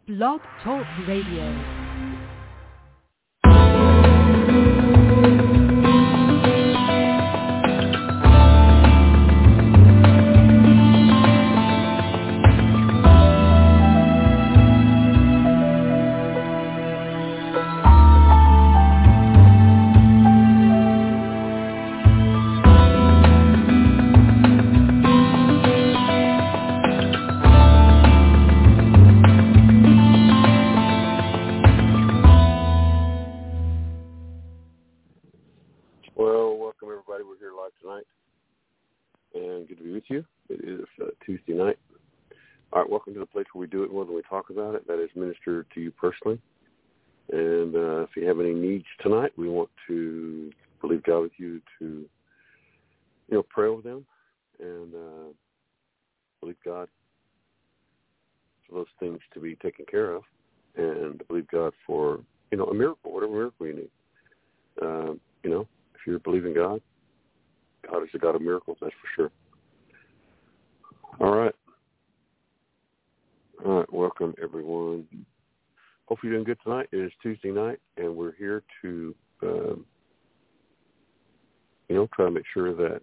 Blog Talk Radio. Tuesday night. All right, welcome to the place where we do it more than we talk about it. That is minister to you personally. And if you have any needs tonight, we want to believe God with you to, pray over them and believe God for those things to be taken care of, and believe God for, a miracle, whatever miracle you need. If you're believing God, God is a God of miracles, that's for sure. All right, welcome everyone. Hopefully you're doing good tonight. It is Tuesday night, and we're here to, try to make sure that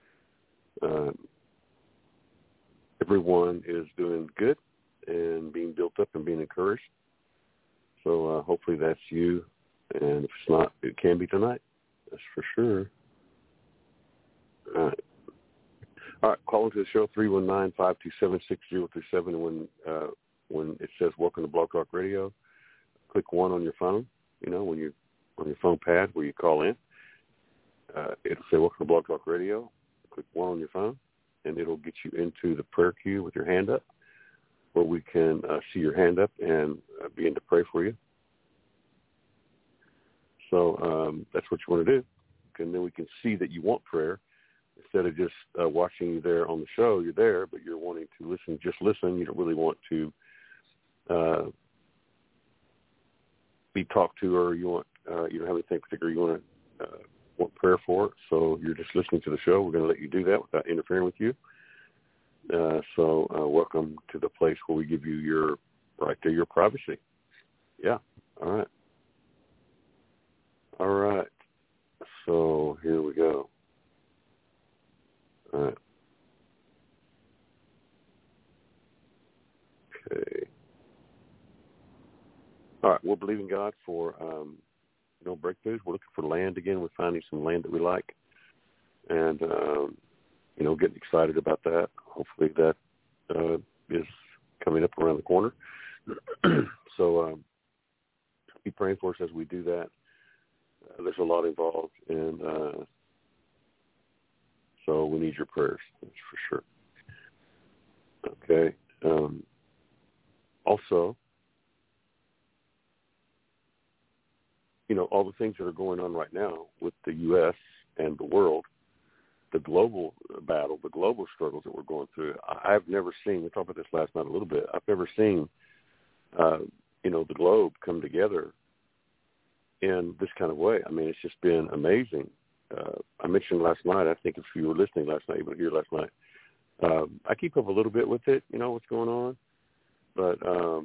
everyone is doing good and being built up and being encouraged. So hopefully that's you, and if it's not, it can be tonight. That's for sure. All right, call into the show, 319-527-6037. And when it says welcome to Blog Talk Radio, click 1 on your phone, when you're on your phone pad where you call in. It'll say welcome to Blog Talk Radio. Click 1 on your phone, and it'll get you into the prayer queue with your hand up, where we can see your hand up and begin to pray for you. So that's what you want to do. And then we can see that you want prayer. Instead of just watching you there on the show, you're there, but you're wanting to listen. Just listen. You don't really want to be talked to, or you don't have anything particular you want prayer for. So you're just listening to the show. We're going to let you do that without interfering with you. So welcome to the place where we give you your right to your privacy. Yeah. All right. All right. So here we go. All right. Okay. All right. We're believing God for, breakthroughs. We're looking for land again. We're finding some land that we like, and getting excited about that. Hopefully that is coming up around the corner. So be praying for us as we do that. There's a lot involved, and so we need your prayers, that's for sure. Okay. Also, all the things that are going on right now with the U.S. and the world, the global battle, the global struggles that we're going through, I've never seen, we talked about this last night a little bit, I've never seen, the globe come together in this kind of way. I mean, it's just been amazing. I mentioned last night, I think if you were listening last night, you were here last night, I keep up a little bit with it, what's going on. But,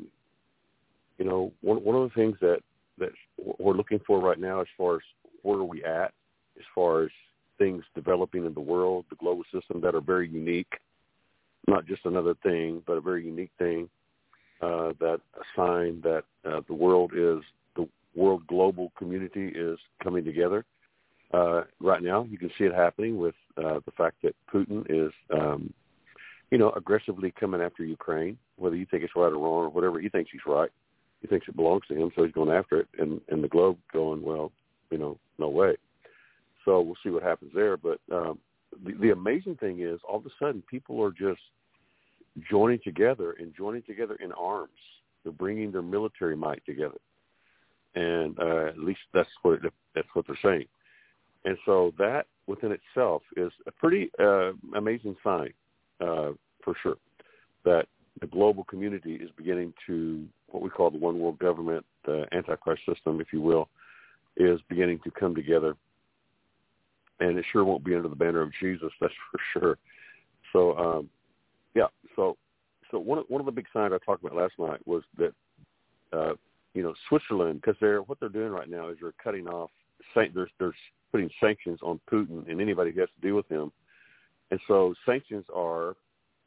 one of the things that we're looking for right now, as far as where are we at, as far as things developing in the world, the global system that are very unique, not just another thing, but a very unique thing, that a sign that the world global community is coming together. Right now, you can see it happening with the fact that Putin is, aggressively coming after Ukraine, whether you think it's right or wrong or whatever. He thinks he's right. He thinks it belongs to him, so he's going after it. And the globe going, well, no way. So we'll see what happens there. But the amazing thing is, all of a sudden, people are just joining together in arms. They're bringing their military might together. And at least that's what they're saying. And so that within itself is a pretty amazing sign, for sure, that the global community is beginning to, what we call the one world government, the Antichrist system, if you will, is beginning to come together. And it sure won't be under the banner of Jesus, that's for sure. So, So one of the big signs I talked about last night was that Switzerland, because what they're doing right now is they're cutting off, they're putting sanctions on Putin and anybody who has to deal with him. And so sanctions are,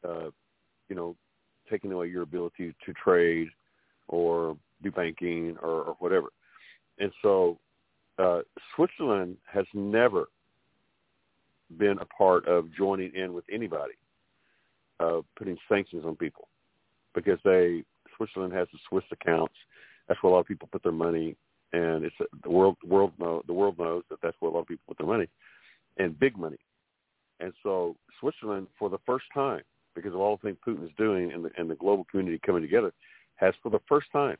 taking away your ability to trade or do banking or whatever. And so Switzerland has never been a part of joining in with anybody putting sanctions on people, because Switzerland has the Swiss accounts. That's where a lot of people put their money, and it's the world knows that that's where a lot of people put their money, and big money. And so Switzerland, for the first time, because of all the things Putin is doing and the global community coming together, has for the first time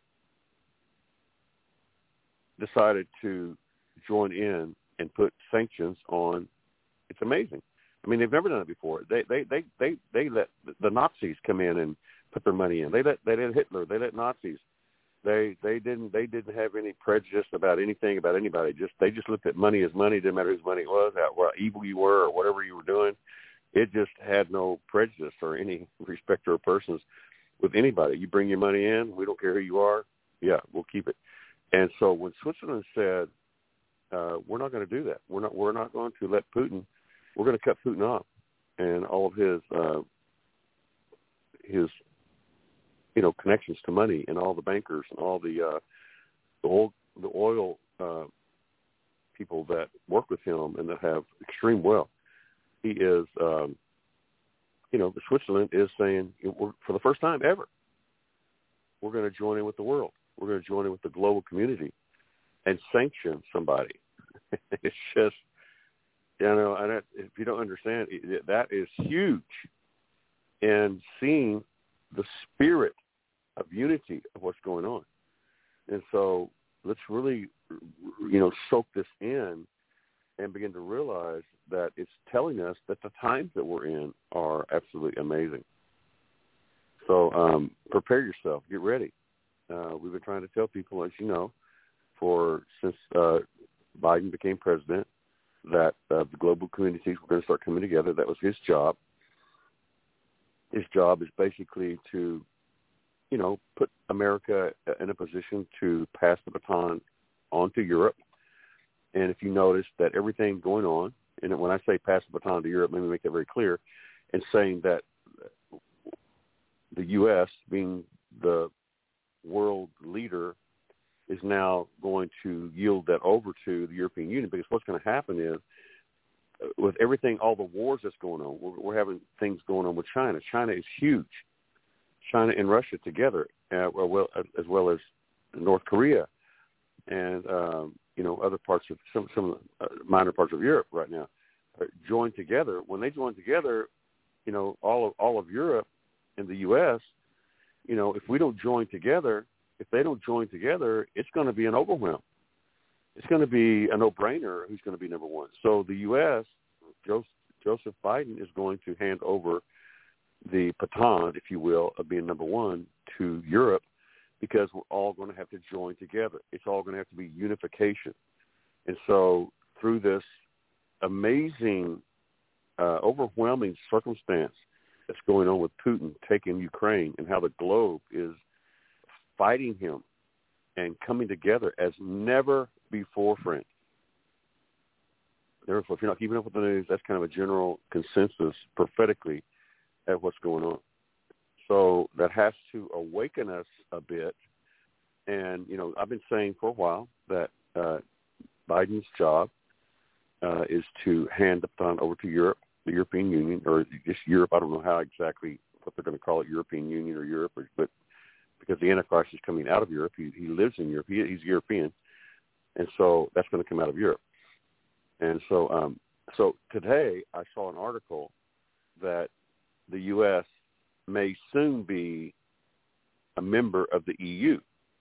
decided to join in and put sanctions on. It's amazing. I mean, they've never done it before. They let the Nazis come in and put their money in. They let Hitler. They let Nazis. They didn't have any prejudice about anything about anybody. They just looked at money as money. Didn't matter whose money it was, how evil you were, or whatever you were doing. It just had no prejudice or any respect or persons with anybody. You bring your money in, we don't care who you are. Yeah, we'll keep it. And so when Switzerland said, we're not going to do that. We're not going to let Putin. We're going to cut Putin off and all of his connections to money and all the bankers and all the oil people that work with him and that have extreme wealth. He is, Switzerland is saying, for the first time ever, we're going to join in with the world. We're going to join in with the global community and sanction somebody. It's just, and if you don't understand, that is huge. And seeing the spirit of unity of what's going on. And so let's really, soak this in and begin to realize that it's telling us that the times that we're in are absolutely amazing. So prepare yourself. Get ready. We've been trying to tell people, as you know, since Biden became president, that the global communities were going to start coming together. That was his job. His job is basically to, put America in a position to pass the baton on to Europe. And if you notice that everything going on, and when I say pass the baton to Europe, let me make that very clear, and saying that the U.S., being the world leader, is now going to yield that over to the European Union, because what's going to happen is, with everything, all the wars that's going on, we're having things going on with China. China is huge. China and Russia together, as well as North Korea, and other parts of some of the minor parts of Europe right now, joined together. When they join together, all of Europe and the U.S., if we don't join together, if they don't join together, it's going to be an overwhelm. It's going to be a no-brainer who's going to be number one. So the U.S., Joseph Biden is going to hand over the baton, if you will, of being number one to Europe, because we're all going to have to join together. It's all going to have to be unification. And so through this amazing, overwhelming circumstance that's going on with Putin taking Ukraine, and how the globe is fighting him and coming together as never before, friend. Therefore, if you're not keeping up with the news, that's kind of a general consensus prophetically at what's going on. So that has to awaken us a bit. And, I've been saying for a while that Biden's job is to hand the baton over to Europe, the European Union, or just Europe. I don't know how exactly what they're going to call it, European Union or Europe, but because the Antichrist is coming out of Europe, he lives in Europe. He's European. And so that's going to come out of Europe. And so so today I saw an article that the U.S. may soon be a member of the EU.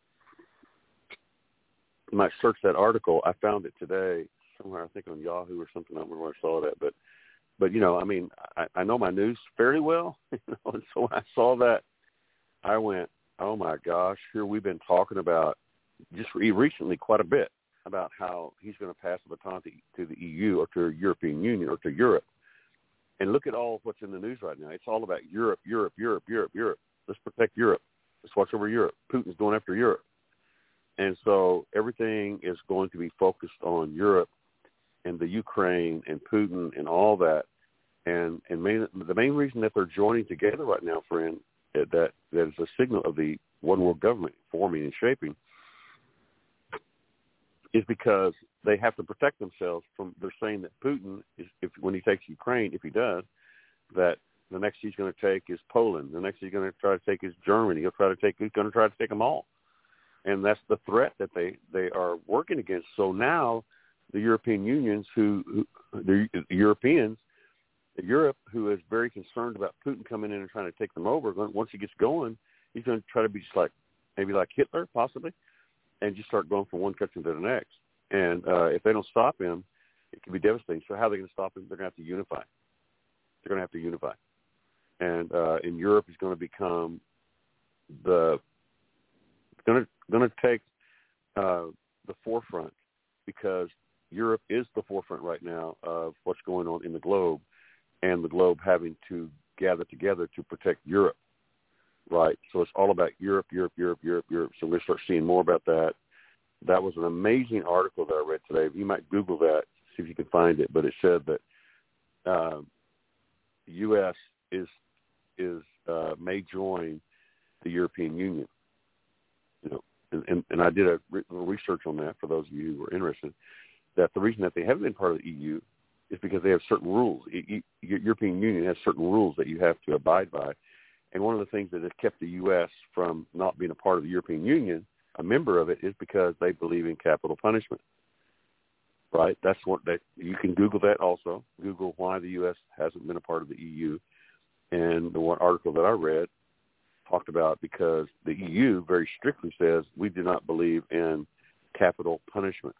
You might search that article. I found it today somewhere, I think on Yahoo or something. I don't remember where I saw that. But I know my news fairly well. And so when I saw that, I went, oh, my gosh, here we've been talking about just recently quite a bit about how he's going to pass the baton to the EU or to the European Union or to Europe. And look at all of what's in the news right now. It's all about Europe, Europe, Europe, Europe, Europe. Let's protect Europe. Let's watch over Europe. Putin's going after Europe. And so everything is going to be focused on Europe and the Ukraine and Putin and all that. And the main reason that they're joining together right now, friend, that is a signal of the one world government forming and shaping, is because they have to protect themselves from, they're saying that Putin, when he takes Ukraine, if he does, that the next he's going to take is Poland. The next he's going to try to take is Germany. He's going to try to take them all. And that's the threat that they are working against. So now the European unions Europe, who is very concerned about Putin coming in and trying to take them over, once he gets going, he's going to try to be just maybe like Hitler, possibly, and just start going from one country to the next. And if they don't stop him, it can be devastating. So how are they going to stop him? They're going to have to unify. They're going to have to unify. And in Europe, he's going to become going to take the forefront, because Europe is the forefront right now of what's going on in the globe, and the globe having to gather together to protect Europe, right? So it's all about Europe. So we're going to start seeing more about that. That was an amazing article that I read today. You might Google that, see if you can find it. But it said that the U.S. may join the European Union. And I did a little research on that for those of you who are interested, that the reason that they haven't been part of the EU is because they have certain rules. European Union has certain rules that you have to abide by. And one of the things that has kept the U.S. from not being a part of the European Union, a member of it, is because they believe in capital punishment, right? That's what you can Google that also. Google why the U.S. hasn't been a part of the EU. And the one article that I read talked about, because the EU very strictly says we do not believe in capital punishment.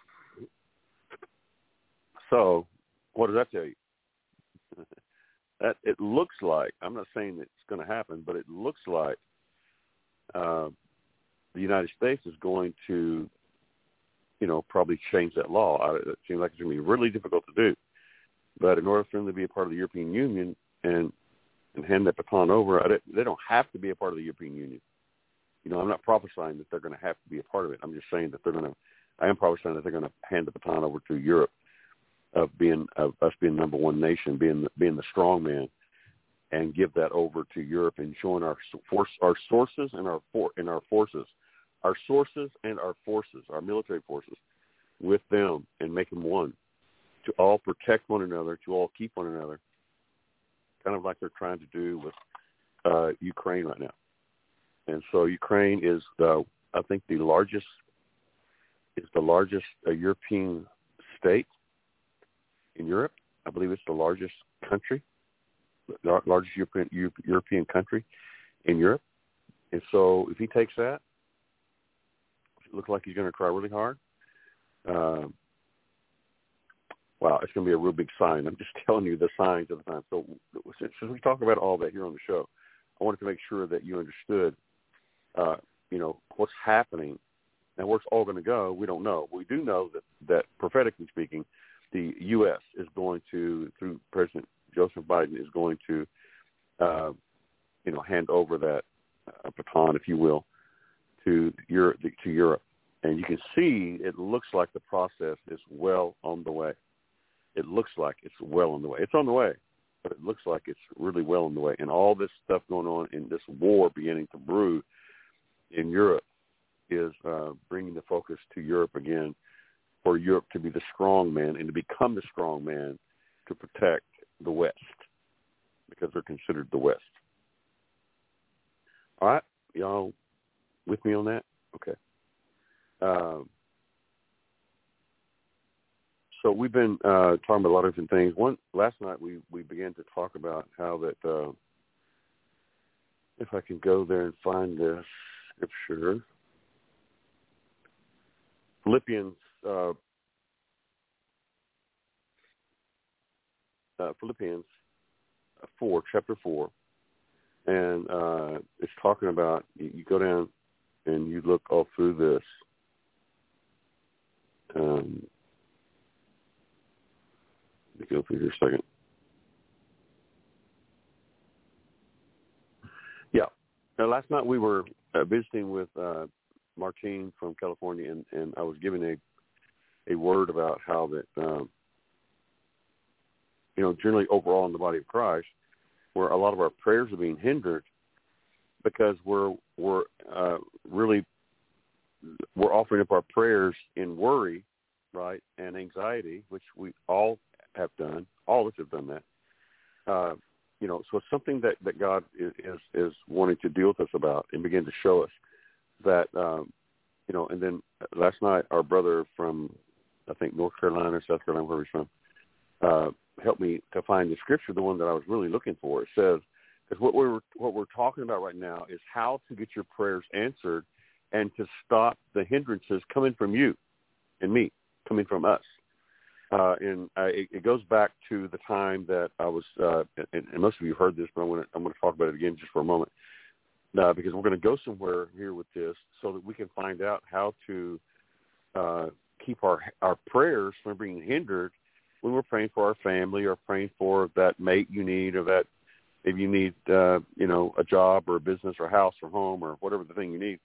So what does that tell you? That it looks like, I'm not saying that it's going to happen, but it looks like the United States is going to, probably change that law. It seems like it's going to be really difficult to do. But in order for them to be a part of the European Union and hand that baton over, they don't have to be a part of the European Union. I'm not prophesying that they're going to have to be a part of it. I'm just saying that I am prophesying that they're going to hand the baton over to Europe, of us being number one nation, being the strong man, and give that over to Europe and join our sources and our forces, our military forces, with them, and make them one, to all protect one another, to all keep one another, kind of like they're trying to do with Ukraine right now. And so Ukraine is the largest European state in Europe. I believe it's the largest country, largest European country in Europe. And so if he takes that, it looks like he's going to try really hard. Wow, it's going to be a real big sign. I'm just telling you the signs of the time. So since we talk about all that here on the show, I wanted to make sure that you understood, what's happening and where it's all going to go. We don't know. We do know that prophetically speaking, the U.S. is going to, through President Joseph Biden, is going to, hand over that baton, if you will, to Europe. And you can see it looks like the process is well on the way. It looks like it's well on the way. It's on the way, but it looks like it's really well on the way. And all this stuff going on in this war beginning to brew in Europe is bringing the focus to Europe again, for Europe to be the strong man and to become the strong man to protect the West, because they're considered the West. All right, y'all with me on that? Okay. So we've been talking about a lot of different things. Last night we began to talk about how that, if I can go there and find this scripture, Philippians 4, chapter 4, and it's talking about, you go down and you look all through this. Let me go through here a second. Yeah. Now, last night we were visiting with Martine from California, and I was giving a word about how that, generally overall in the body of Christ, where a lot of our prayers are being hindered because we're offering up our prayers in worry, right, and anxiety, which we all have done. All of us have done that. So it's something that God is wanting to deal with us about and begin to show us that, and then last night our brother from, I think, North Carolina or South Carolina, where he's from, helped me to find the scripture, the one that I was really looking for. It says, because what we're talking about right now is how to get your prayers answered and to stop the hindrances coming from you and me, coming from us. It goes back to the time that I was, and most of you heard this, but I'm going to talk about it again just for a moment, because we're going to go somewhere here with this so that we can find out how to keep our prayers from being hindered when we're praying for our family or praying for that mate you need, or that maybe you need, a job or a business or a house or home or whatever the thing you need,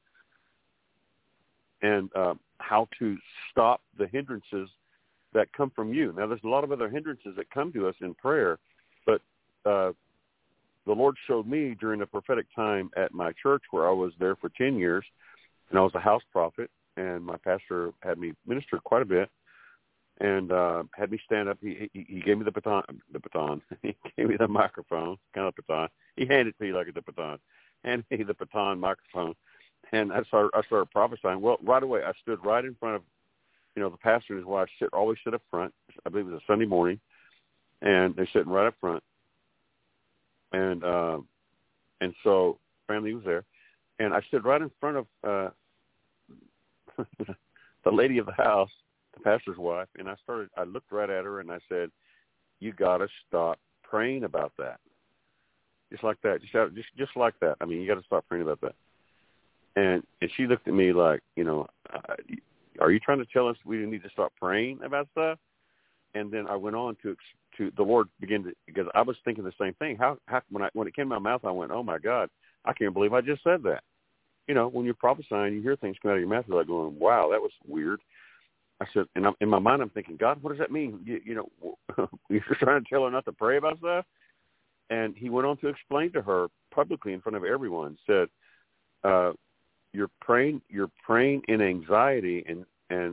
and how to stop the hindrances that come from you. Now, there's a lot of other hindrances that come to us in prayer, but the Lord showed me during a prophetic time at my church where I was there for 10 years, and I was a house prophet, and my pastor had me minister quite a bit, and had me stand up. He gave me the baton. He gave me the microphone, kind of baton. He handed it to you like it's a baton. Handed me the baton microphone, and I started prophesying. Well, right away, I stood right in front of, the pastor and his wife always sit up front. I believe it was a Sunday morning, and they're sitting right up front. And so family was there, and I stood right in front of the lady of the house, the pastor's wife, and I looked right at her and I said, "You got to stop praying about that." Just like that, just like that. I mean, you got to stop praying about that. And she looked at me like, are you trying to tell us we need to stop praying about stuff? And then I went on to the Lord began to, because I was thinking the same thing. How when it came out of my mouth, I went, "Oh my God, I can't believe I just said that." When you're prophesying, you hear things come out of your mouth, you're like going, "Wow, that was weird." I said, and in my mind, I'm thinking, "God, what does that mean? You're trying to tell her not to pray about stuff?" And he went on to explain to her publicly in front of everyone, said, you're praying in anxiety, and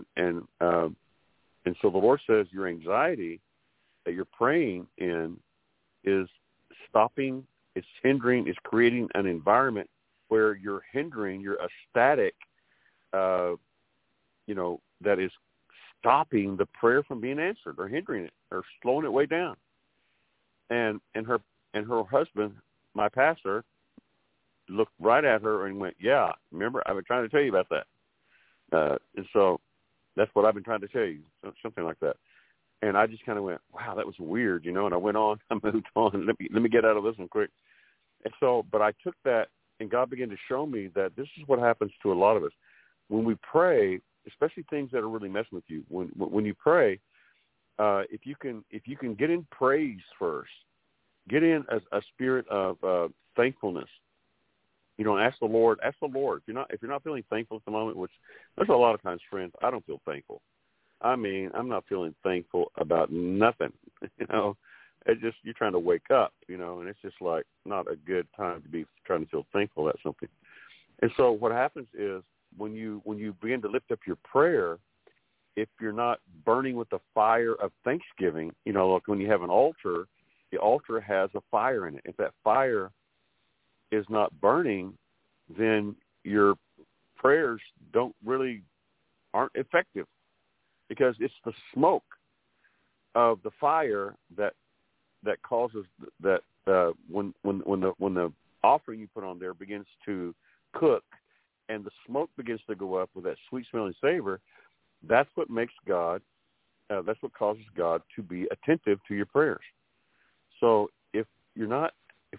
so the Lord says your anxiety that you're praying in is stopping, it's hindering, it's creating an environment where you're hindering, you're a static, that is stopping the prayer from being answered, or hindering it, or slowing it way down. And her husband, my pastor, looked right at her and went, "Yeah, remember, I've been trying to tell you about that." And so that's what I've been trying to tell you, something like that. And I just kind of went, "Wow, that was weird," and I went on, I moved on. Let me get out of this one quick. And so, but I took that, and God began to show me that this is what happens to a lot of us. When we pray, especially things that are really messing with you, when you pray, if you can get in praise first, get in a spirit of thankfulness. Ask the Lord. If you're not feeling thankful at the moment, which there's a lot of times, friends, I don't feel thankful. I mean, I'm not feeling thankful about nothing. It's just, you're trying to wake up, and it's just like not a good time to be trying to feel thankful about something. And so what happens is when you begin to lift up your prayer, if you're not burning with the fire of thanksgiving, like when you have an altar, the altar has a fire in it. If that fire is not burning, then your prayers aren't effective, because it's the smoke of the fire that causes that when the offering you put on there begins to cook and the smoke begins to go up with that sweet smelling savor, that's what makes God, that's what causes God to be attentive to your prayers. So if we're not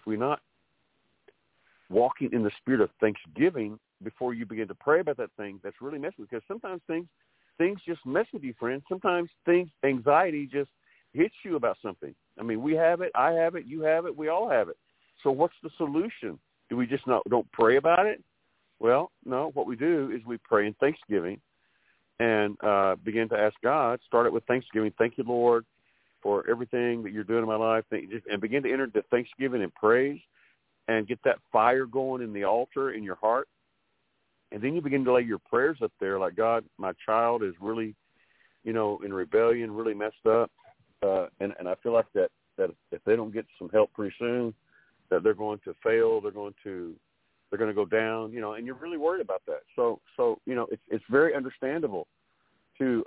walking in the spirit of thanksgiving before you begin to pray about that thing, that's really messing with you. Because sometimes things just mess with you, friends. Sometimes anxiety just hits you about something. I mean, we have it, I have it, you have it, we all have it. So what's the solution? Do we just don't pray about it? Well, no, what we do is we pray in thanksgiving and begin to ask God, start it with thanksgiving. Thank you, Lord, for everything that you're doing in my life. And begin to enter into thanksgiving and praise and get that fire going in the altar in your heart. And then you begin to lay your prayers up there like, God, my child is really, in rebellion, really messed up. And I feel like that if they don't get some help pretty soon, that they're going to fail, they're going to go down, and you're really worried about that. So it's very understandable to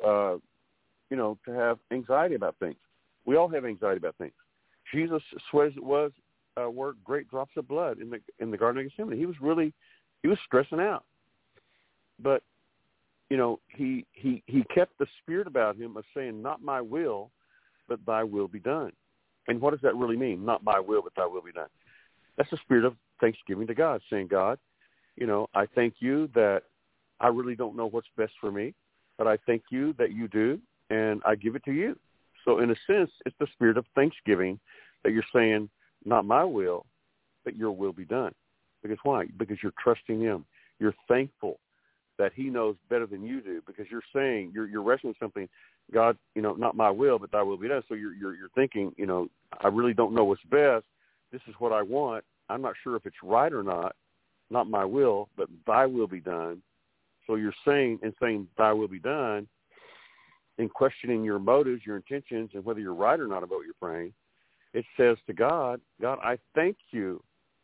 have anxiety about things. We all have anxiety about things. Jesus swears it was were great drops of blood in the Garden of Gethsemane. He was stressing out, but he kept the spirit about him of saying, "Not my will, but thy will be done." And what does that really mean? Not my will, but thy will be done. That's the spirit of thanksgiving to God, saying, God, I thank you that I really don't know what's best for me, but I thank you that you do, and I give it to you. So in a sense, it's the spirit of thanksgiving that you're saying, not my will, but your will be done. Because why? Because you're trusting him. You're thankful that he knows better than you do, because you're saying, you're wrestling with something, God, not my will, but thy will be done. So you're thinking, I really don't know what's best. This is what I want. I'm not sure if it's right or not. Not my will, but thy will be done. So you're saying thy will be done, and questioning your motives, your intentions, and whether you're right or not about what you're praying. It says to God, I thank you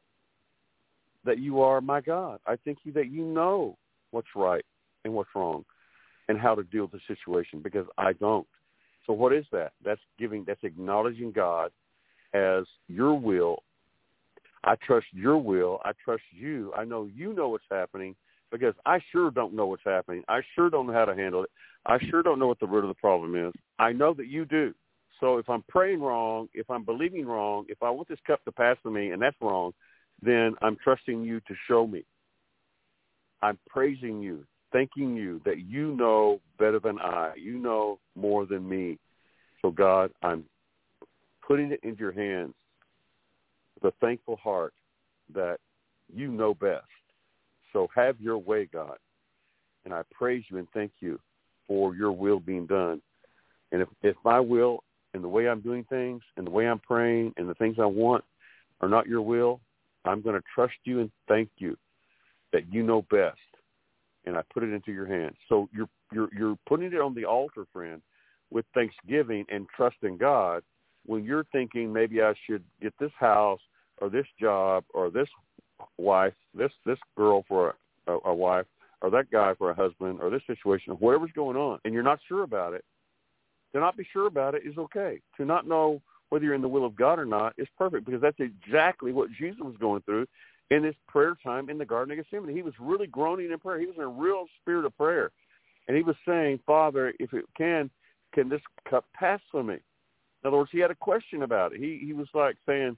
that you are my God. I thank you that you know what's right and what's wrong and how to deal with the situation, because I don't. So what is that? That's acknowledging God as your will. I trust your will. I trust you. I know you know what's happening, because I sure don't know what's happening. I sure don't know how to handle it. I sure don't know what the root of the problem is. I know that you do. So if I'm praying wrong, if I'm believing wrong, if I want this cup to pass from me and that's wrong, then I'm trusting you to show me. I'm praising you, thanking you that you know better than I. You know more than me. So God, I'm putting it into your hands with a thankful heart that you know best. So have your way, God. And I praise you and thank you for your will being done. And if my will and the way I'm doing things and the way I'm praying and the things I want are not your will, I'm going to trust you and thank you that you know best. And I put it into your hands. So you're putting it on the altar, friend, with thanksgiving and trusting God, when you're thinking maybe I should get this house or this job or this wife, this girl for a wife, or that guy for a husband, or this situation, or whatever's going on, and you're not sure about it. To not be sure about it is okay. To not know whether you're in the will of God or not is perfect, because that's exactly what Jesus was going through in his prayer time in the Garden of Gethsemane. He was really groaning in prayer. He was in a real spirit of prayer. And he was saying, Father, if it can this cup pass from me? In other words, he had a question about it. He was like saying,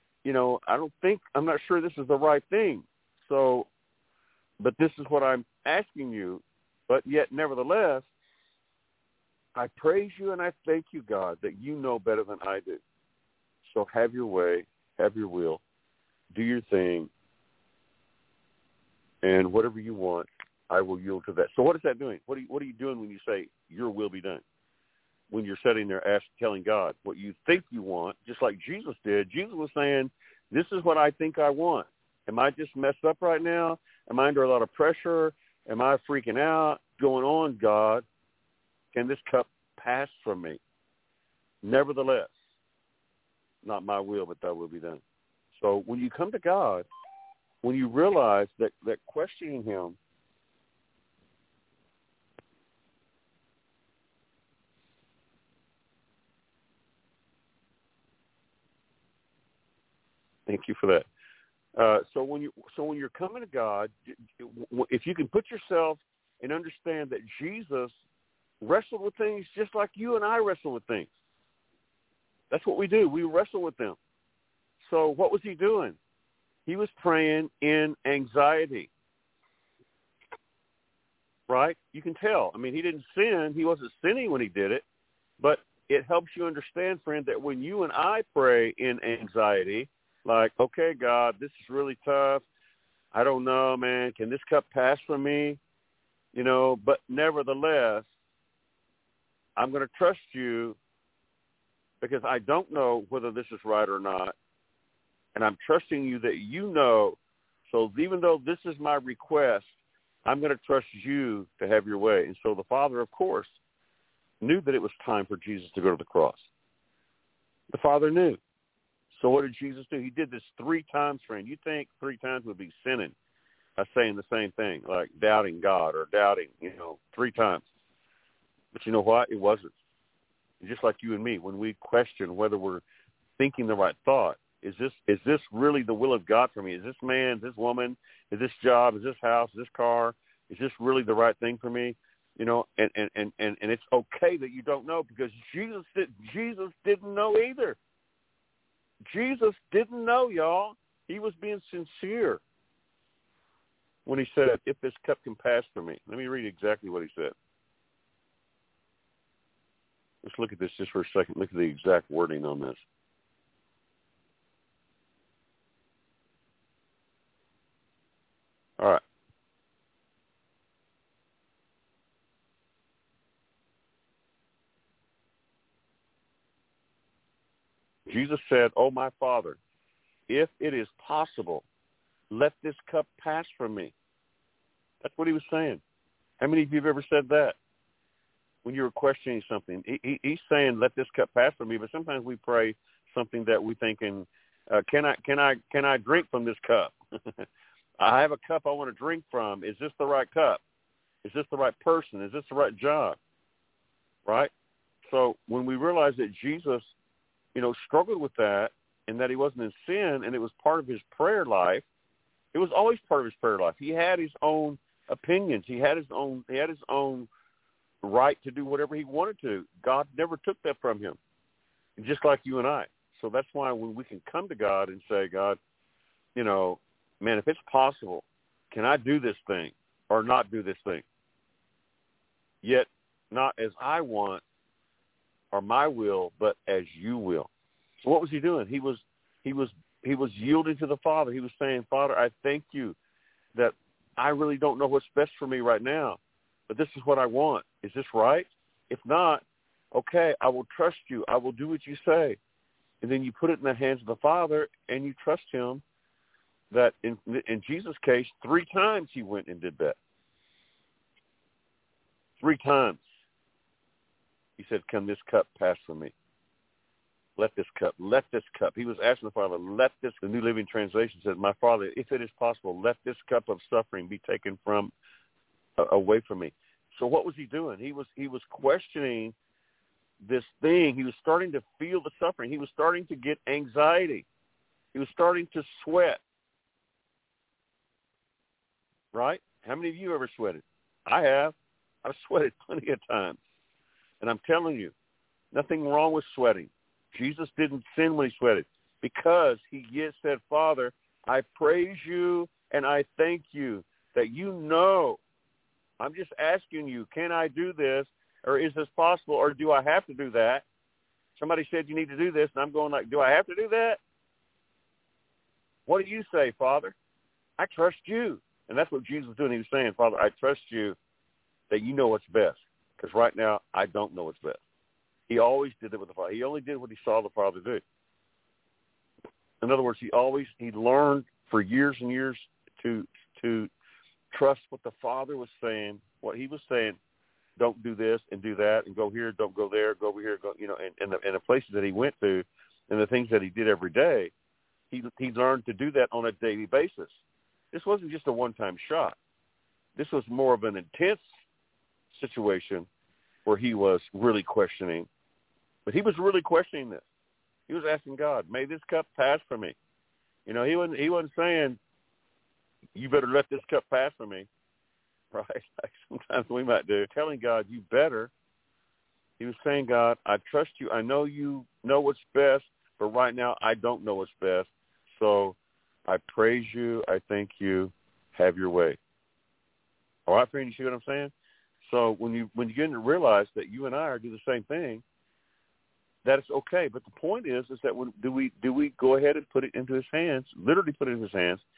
I'm not sure this is the right thing. So, but this is what I'm asking you. But yet, nevertheless, I praise you and I thank you, God, that you know better than I do. So have your way, have your will, do your thing, and whatever you want, I will yield to that. So what is that doing? What are you doing when you say your will be done? When you're sitting there telling God what you think you want, just like Jesus did. Jesus was saying, this is what I think I want. Am I just messed up right now? Am I under a lot of pressure? Am I freaking out? Going on, God, can this cup pass from me? Nevertheless, not my will, but thy will be done. So when you come to God, when you realize that questioning him thank you for that. So when you're coming to God, if you can put yourself and understand that Jesus wrestled with things just like you and I wrestle with things. That's what we do. We wrestle with them. So what was he doing? He was praying in anxiety, right? You can tell. I mean, he didn't sin. He wasn't sinning when he did it, but it helps you understand, friend, that when you and I pray in anxiety, like, okay, God, this is really tough. I don't know, man. Can this cup pass from me? But nevertheless, I'm going to trust you because I don't know whether this is right or not. And I'm trusting you that you know. So even though this is my request, I'm going to trust you to have your way. And so the Father, of course, knew that it was time for Jesus to go to the cross. The Father knew. So what did Jesus do? He did this 3 times, friend. You think 3 times would be sinning by saying the same thing, like doubting God or doubting, 3 times. But you know what? It wasn't. Just like you and me, when we question whether we're thinking the right thought, is this really the will of God for me? Is this man, is this woman, is this job, is this house, is this car, is this really the right thing for me? And it's okay that you don't know, because Jesus didn't know either. Jesus didn't know, y'all. He was being sincere when he said, if this cup can pass from me. Let me read exactly what he said. Let's look at this just for a second. Look at the exact wording on this. All right. Jesus said, "Oh, my Father, if it is possible, let this cup pass from me." That's what he was saying. How many of you have ever said that when you were questioning something? He's saying, let this cup pass from me, but sometimes we pray something that we thinking, can I drink from this cup? I have a cup I want to drink from. Is this the right cup? Is this the right person? Is this the right job? Right? So when we realize that Jesus, struggled with that, and that he wasn't in sin, and it was part of his prayer life, it was always part of his prayer life. He had his own opinions. He had his own right to do whatever he wanted to. God never took that from him, just like you and I. So that's why when we can come to God and say, God, man, if it's possible, can I do this thing or not do this thing? Yet not as I want or my will, but as you will. So what was he doing? He was yielding to the Father. He was saying, Father, I thank you that I really don't know what's best for me right now, but this is what I want. Is this right? If not, okay, I will trust you. I will do what you say. And then you put it in the hands of the Father, and you trust him that in Jesus' case, 3 times he went and did that. 3 times. He said, can this cup pass from me? Let this cup. He was asking the Father, the New Living Translation said, my Father, if it is possible, let this cup of suffering be taken away from me. So what was he doing? He was questioning this thing. He was starting to feel the suffering. He was starting to get anxiety. He was starting to sweat. Right? How many of you ever sweated? I have. I've sweated plenty of times. And I'm telling you, nothing wrong with sweating. Jesus didn't sin when he sweated, because he said, Father, I praise you and I thank you that I'm just asking you, can I do this, or is this possible, or do I have to do that? Somebody said you need to do this, and I'm going like, do I have to do that? What do you say, Father? I trust you. And that's what Jesus was doing. He was saying, Father, I trust you that you know what's best, because right now I don't know what's best. He always did it with the Father. He only did what he saw the Father do. In other words, he learned for years and years to trust what the Father was saying, what he was saying. Don't do this and do that, and go here, don't go there, go over here, go, and the places that he went to, and the things that he did every day. He learned to do that on a daily basis. This wasn't just a one-time shot. This was more of an intense situation where he was really questioning. But he was really questioning this. He was asking God, may this cup pass from me. He wasn't saying, you better let this cup pass from me, right? Like sometimes we might do. Telling God, you better. He was saying, God, I trust you. I know you know what's best, but right now I don't know what's best. So I praise you. I thank you. Have your way. All right, friend, you see what I'm saying? So when you begin to realize that you and I do the same thing, that it's okay. But the point is that do we go ahead and put it into his hands, literally put it in his hands,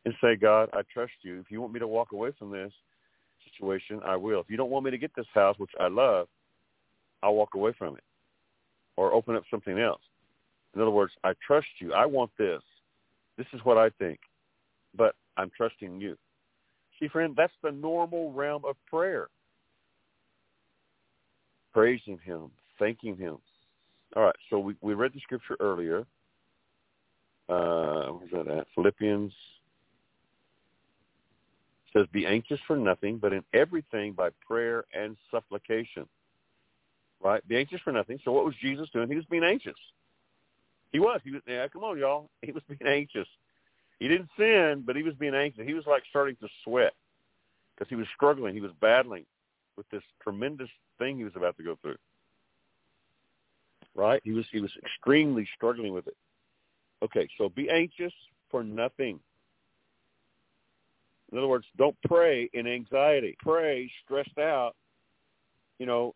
and say, God, I trust you. If you want me to walk away from this situation, I will. If you don't want me to get this house, which I love, I'll walk away from it or open up something else. In other words, I trust you. I want this. This is what I think, but I'm trusting you. See, friend, that's the normal realm of prayer. Praising him, thanking him. All right, so we read the scripture earlier. Where's that at? Philippians says, be anxious for nothing, but in everything by prayer and supplication. Right? Be anxious for nothing. So what was Jesus doing? He was being anxious. He was. Yeah, come on, y'all. He was being anxious. He didn't sin, but he was being anxious. He was like starting to sweat because he was struggling. He was battling with this tremendous thing he was about to go through. Right? He was extremely struggling with it. Okay, so be anxious for nothing. In other words, don't pray in anxiety. Pray stressed out. You know,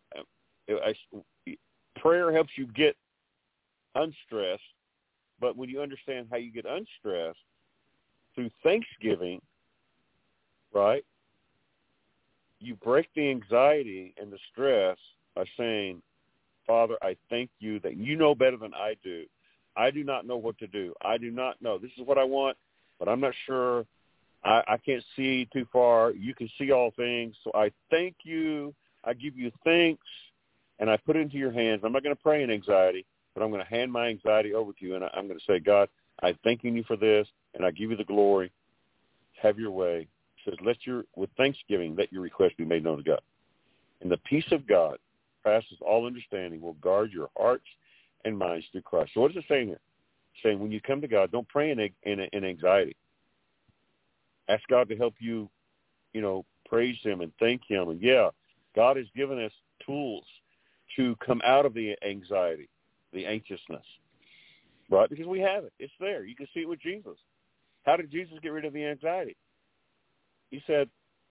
prayer helps you get unstressed, but when you understand how you get unstressed, through thanksgiving, right, you break the anxiety and the stress by saying, Father, I thank you that you know better than I do. I do not know what to do. I do not know. This is what I want, but I'm not sure. I can't see too far. You can see all things. So I thank you. I give you thanks, and I put it into your hands. I'm not going to pray in anxiety, but I'm going to hand my anxiety over to you, and I'm going to say, God, I'm thanking you for this, and I give you the glory. Have your way. It says, with thanksgiving, let your request be made known to God. And the peace of God, passes all understanding, will guard your hearts and minds through Christ. So what is it saying here? It's saying when you come to God, don't pray in anxiety. Ask God to help you, praise him and thank him. And yeah, God has given us tools to come out of the anxiety, the anxiousness, right? Because we have it. It's there. You can see it with Jesus. How did Jesus get rid of the anxiety? He said,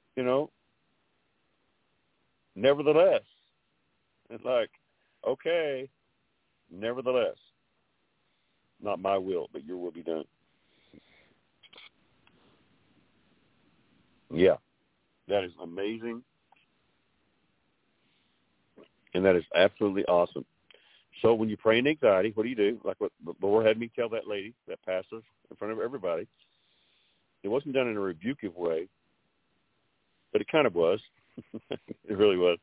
nevertheless. It's like, okay, nevertheless, not my will, but your will be done. Yeah, that is amazing. And that is absolutely awesome. So when you pray in anxiety, what do? Like what the Lord had me tell that lady, that pastor, in front of everybody. It wasn't done in a rebukive way, but it kind of was. It really was.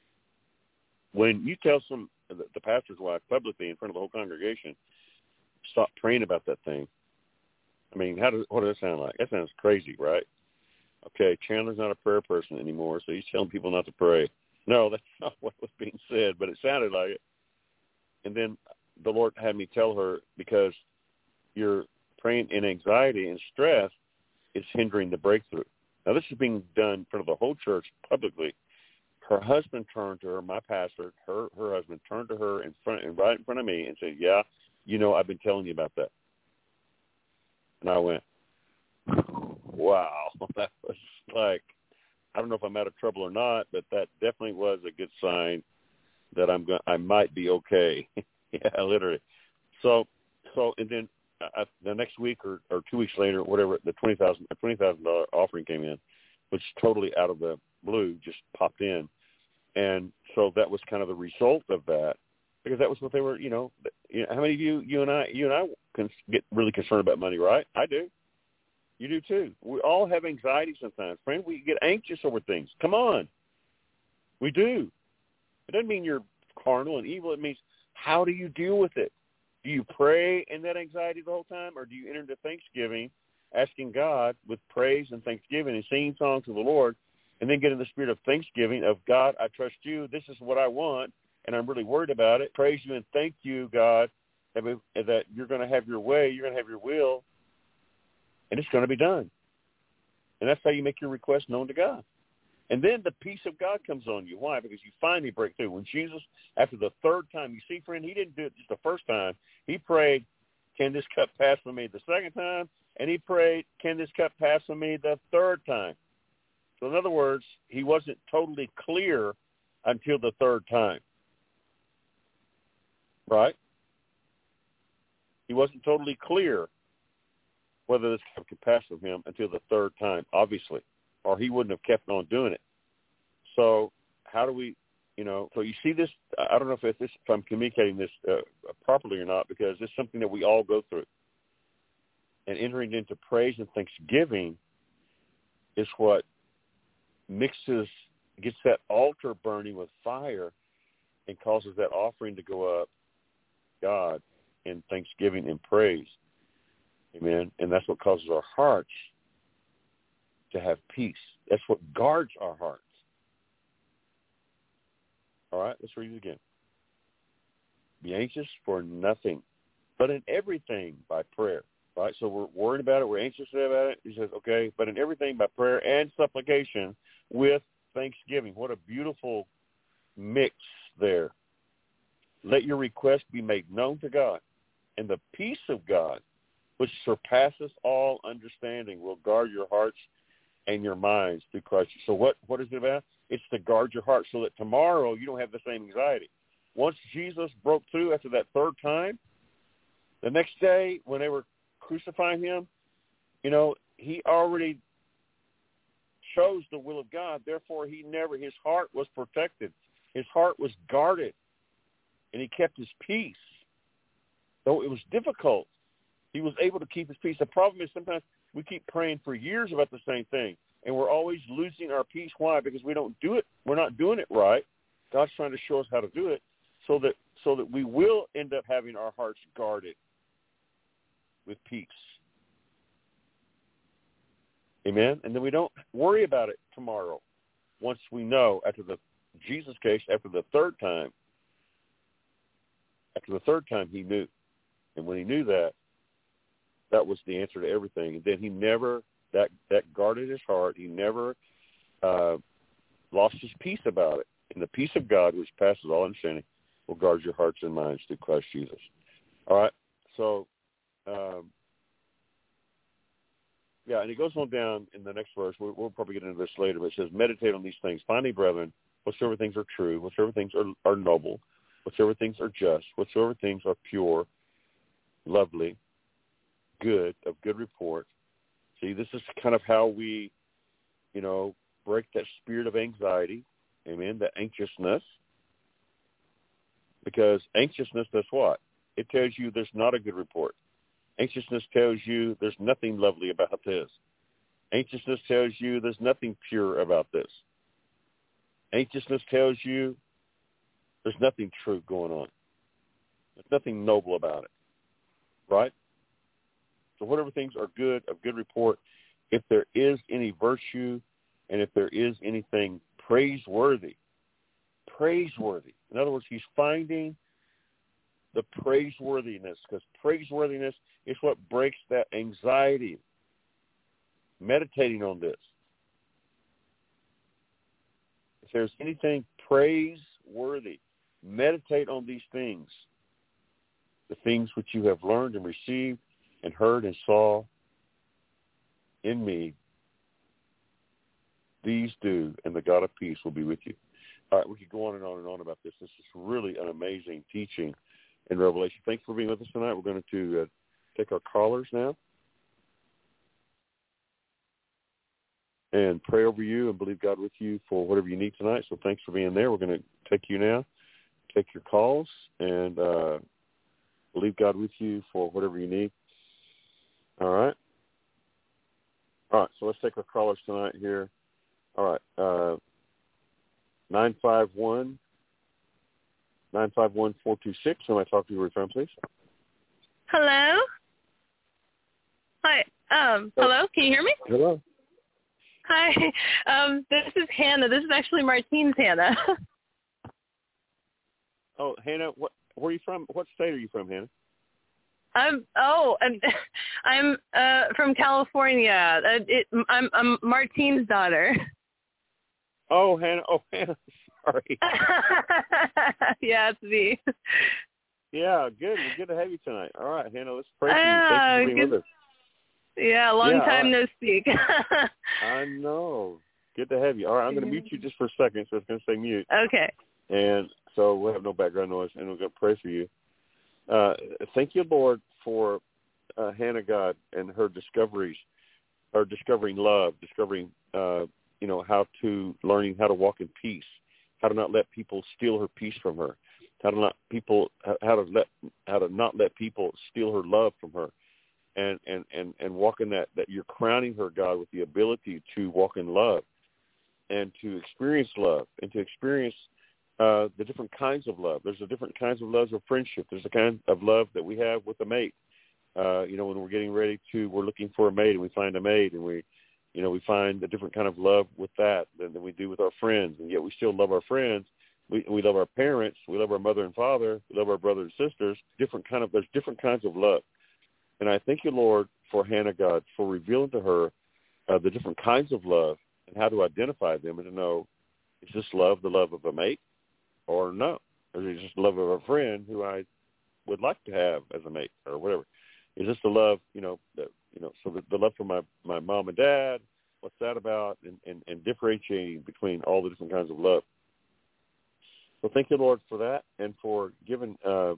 When you tell the pastor's wife publicly in front of the whole congregation, stop praying about that thing. I mean, what does that sound like? That sounds crazy, right? Okay, Chandler's not a prayer person anymore, so he's telling people not to pray. No, that's not what was being said, but it sounded like it. And then the Lord had me tell her, because you're praying in anxiety and stress, it's hindering the breakthrough. Now, this is being done in front of the whole church publicly. Her husband turned to her, my pastor, her husband turned to her right in front of me and said, yeah, I've been telling you about that. And I went, wow, that was like, I don't know if I'm out of trouble or not, but that definitely was a good sign that I might be okay. Yeah, literally. So, and then the next week or 2 weeks later, whatever, the $20,000 offering came in, which totally out of the blue just popped in. And so that was kind of the result of that, because that was what they were, how many of you and I can get really concerned about money, right? I do. You do too. We all have anxiety sometimes. Friend, we get anxious over things. Come on. We do. It doesn't mean you're carnal and evil. It means, how do you deal with it? Do you pray in that anxiety the whole time, or do you enter into Thanksgiving, asking God with praise and thanksgiving and singing songs to the Lord, and then get in the spirit of thanksgiving of, God, I trust you. This is what I want, and I'm really worried about it. Praise you and thank you, God, that you're going to have your way, you're going to have your will, and it's going to be done. And that's how you make your request known to God. And then the peace of God comes on you. Why? Because you finally break through. When Jesus, after the third time, you see, friend, he didn't do it just the first time. He prayed, can this cup pass from me the second time? And he prayed, can this cup pass from me the third time? So in other words, he wasn't totally clear until the third time. Right? He wasn't totally clear whether this have compassion of him until the third time, obviously, or he wouldn't have kept on doing it. So how do we, so you see this, I don't know if I'm communicating this properly or not, because it's something that we all go through. And entering into praise and thanksgiving is what gets that altar burning with fire and causes that offering to go up, God, in thanksgiving and praise. Amen. And that's what causes our hearts to have peace. That's what guards our hearts. All right, let's read it again. Be anxious for nothing, but in everything by prayer. Right? So we're worried about it. We're anxious about it. He says, okay, but in everything by prayer and supplication with thanksgiving. What a beautiful mix there. Let your request be made known to God, and the peace of God, which surpasses all understanding, will guard your hearts and your minds through Christ. So what is it about? It's to guard your heart so that tomorrow you don't have the same anxiety. Once Jesus broke through after that third time, the next day when they were crucifying him, he already chose the will of God. Therefore, his heart was protected. His heart was guarded, and he kept his peace. Though it was difficult, he was able to keep his peace. The problem is sometimes we keep praying for years about the same thing, and we're always losing our peace. Why? Because we don't do it. We're not doing it right. God's trying to show us how to do it so that we will end up having our hearts guarded with peace. Amen? And then we don't worry about it tomorrow. Once we know, after the third time he knew. And when he knew that was the answer to everything. And then he never, that guarded his heart. He never lost his peace about it. And the peace of God, which passes all understanding, will guard your hearts and minds through Christ Jesus. All right? So, and it goes on down in the next verse. We'll probably get into this later, but it says, meditate on these things. Finally, brethren, whatsoever things are true, whatsoever things are noble, whatsoever things are just, whatsoever things are pure, lovely, good, of good report. See, this is kind of how we, break that spirit of anxiety, amen, that anxiousness. Because anxiousness does what? It tells you there's not a good report. Anxiousness tells you there's nothing lovely about this. Anxiousness tells you there's nothing pure about this. Anxiousness tells you there's nothing true going on. There's nothing noble about it. Right? So whatever things are good, of good report, if there is any virtue and if there is anything praiseworthy. In other words, he's finding the praiseworthiness, because praiseworthiness is what breaks that anxiety. Meditating on this. If there's anything praiseworthy, meditate on these things. The things which you have learned and received and heard and saw in me, these do, and the God of peace will be with you. All right, we could go on and on about this. This is really an amazing teaching in Revelation. Thanks for being with us tonight. We're going to take our callers now and pray over you and believe God with you for whatever you need tonight. So thanks for being there. We're going to take you now, take your calls, and believe God with you for whatever you need. All right. So let's take our callers tonight here. All right. 951-426. Can I talk to you where you're from, please? Hello? Hi. Hello? Can you hear me? Hello. Hi. This is Hannah. This is actually Martine's Hannah. Oh, Hannah, where are you from? What state are you from, Hannah? I'm from California. I'm Martine's daughter. Oh, Hannah. Sorry. Yeah, it's me. Yeah, good. Well, good to have you tonight. All right, Hannah, let's pray for you. Thank you for being with us. Yeah, long time no speak. I know. Good to have you. All right, I'm going to mute you just for a second, so it's going to say mute. Okay. And so we'll have no background noise, and we're going to pray for you. Thank you, Lord, for Hannah, God, and her discoveries, or discovering love, discovering, learning how to walk in peace, how to not let people steal her peace from her, how to not let people steal her love from her, and walk in that you're crowning her, God, with the ability to walk in love and to experience love and to experience the different kinds of love. There's the different kinds of loves of friendship. There's the kind of love that we have with a mate. When we're getting ready we're looking for a mate and we find a mate, and we find a different kind of love with that than we do with our friends. And yet we still love our friends. We love our parents. We love our mother and father. We love our brothers and sisters. There's different kinds of love. And I thank you, Lord, for Hannah, God, for revealing to her the different kinds of love and how to identify them and to know, is this love the love of a mate or no? Or is it just the love of a friend who I would like to have as a mate or whatever? Is this the love, so the love for my mom and dad, what's that about? And differentiating between all the different kinds of love. So thank you, Lord, for that and for giving,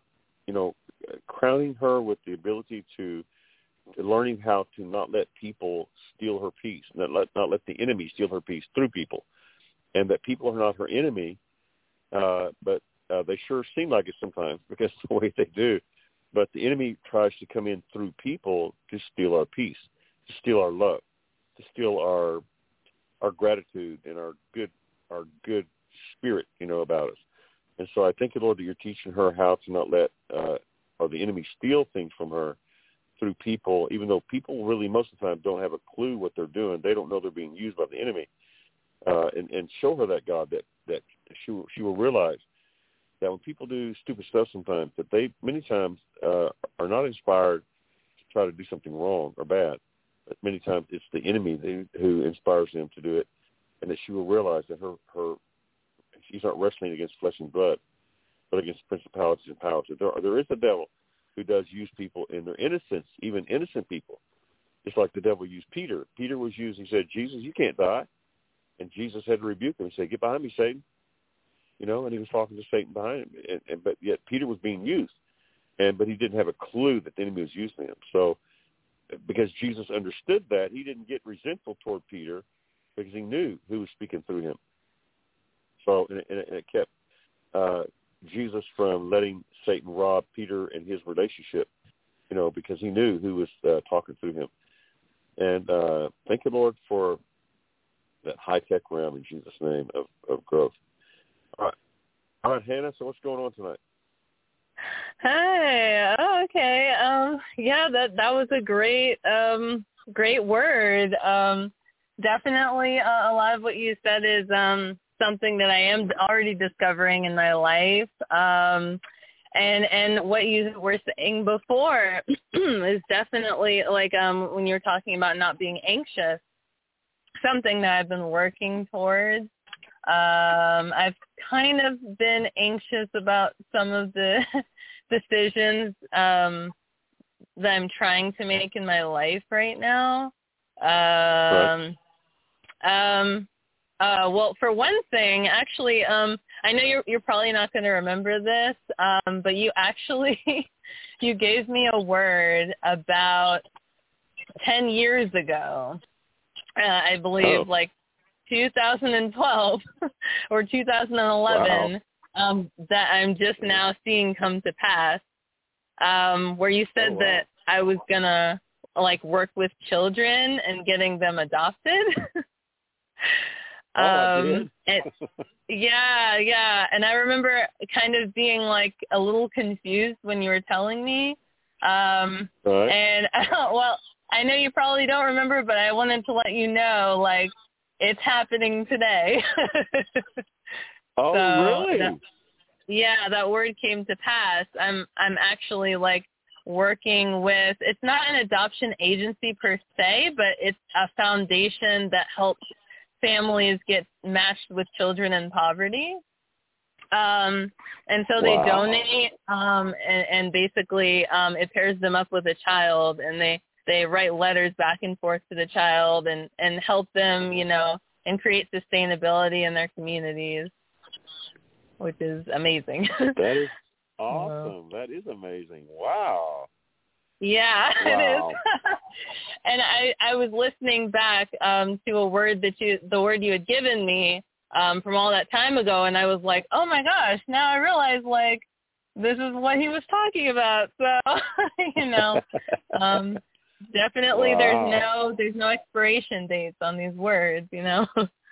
crowning her with the ability to learning how to not let people steal her peace, not let the enemy steal her peace through people, and that people are not her enemy, but they sure seem like it sometimes because of the way they do. But the enemy tries to come in through people to steal our peace, to steal our love, to steal our gratitude and our good spirit, about us. And so I thank you, Lord, that you're teaching her how to not let or the enemy steal things from her through people, even though people really most of the time don't have a clue what they're doing. They don't know they're being used by the enemy. And show her that, God, that she will realize that when people do stupid stuff sometimes, that they many times are not inspired to try to do something wrong or bad. But many times it's the enemy who inspires them to do it, and that she will realize that she's not wrestling against flesh and blood, but against principalities and powers. There is a devil who does use people in their innocence, even innocent people. It's like the devil used Peter. Peter was used. He said, Jesus, you can't die. And Jesus had to rebuke him and say, get behind me, Satan. And he was talking to Satan behind him. But yet Peter was being used. But he didn't have a clue that the enemy was using him. So because Jesus understood that, he didn't get resentful toward Peter because he knew who was speaking through him. So and it kept Jesus from letting Satan rob Peter and his relationship, because he knew who was talking through him. And thank you, Lord, for that high-tech realm in Jesus' name of growth. All right, Hannah, so what's going on tonight? Hi. Oh, okay. That was a great word. Definitely a lot of what you said is something that I am already discovering in my life. And what you were saying before is definitely like when you were talking about not being anxious, something that I've been working towards. I've kind of been anxious about some of the decisions that I'm trying to make in my life right now. Well, for one thing, actually, I know you're probably not going to remember this, but you gave me a word about 10 years ago. I believe like 2012 or 2011, wow. That I'm just now seeing come to pass, where you said that I was going to like work with children and getting them adopted. Yeah. And I remember kind of being like a little confused when you were telling me. And well, I know you probably don't remember, but I wanted to let you know, like, it's happening today. Really? That word came to pass. I'm actually like working with, it's not an adoption agency per se, but it's a foundation that helps families get matched with children in poverty. And so they donate, and basically it pairs them up with a child, and they write letters back and forth to the child and help them, and create sustainability in their communities, which is amazing. That is awesome. That is amazing. Wow. Yeah, Wow. it is. And I was listening back to a word the word you had given me from all that time ago, and I was like, oh my gosh, now I realize like this is what he was talking about. So definitely Wow. there's no expiration dates on these words, Yeah,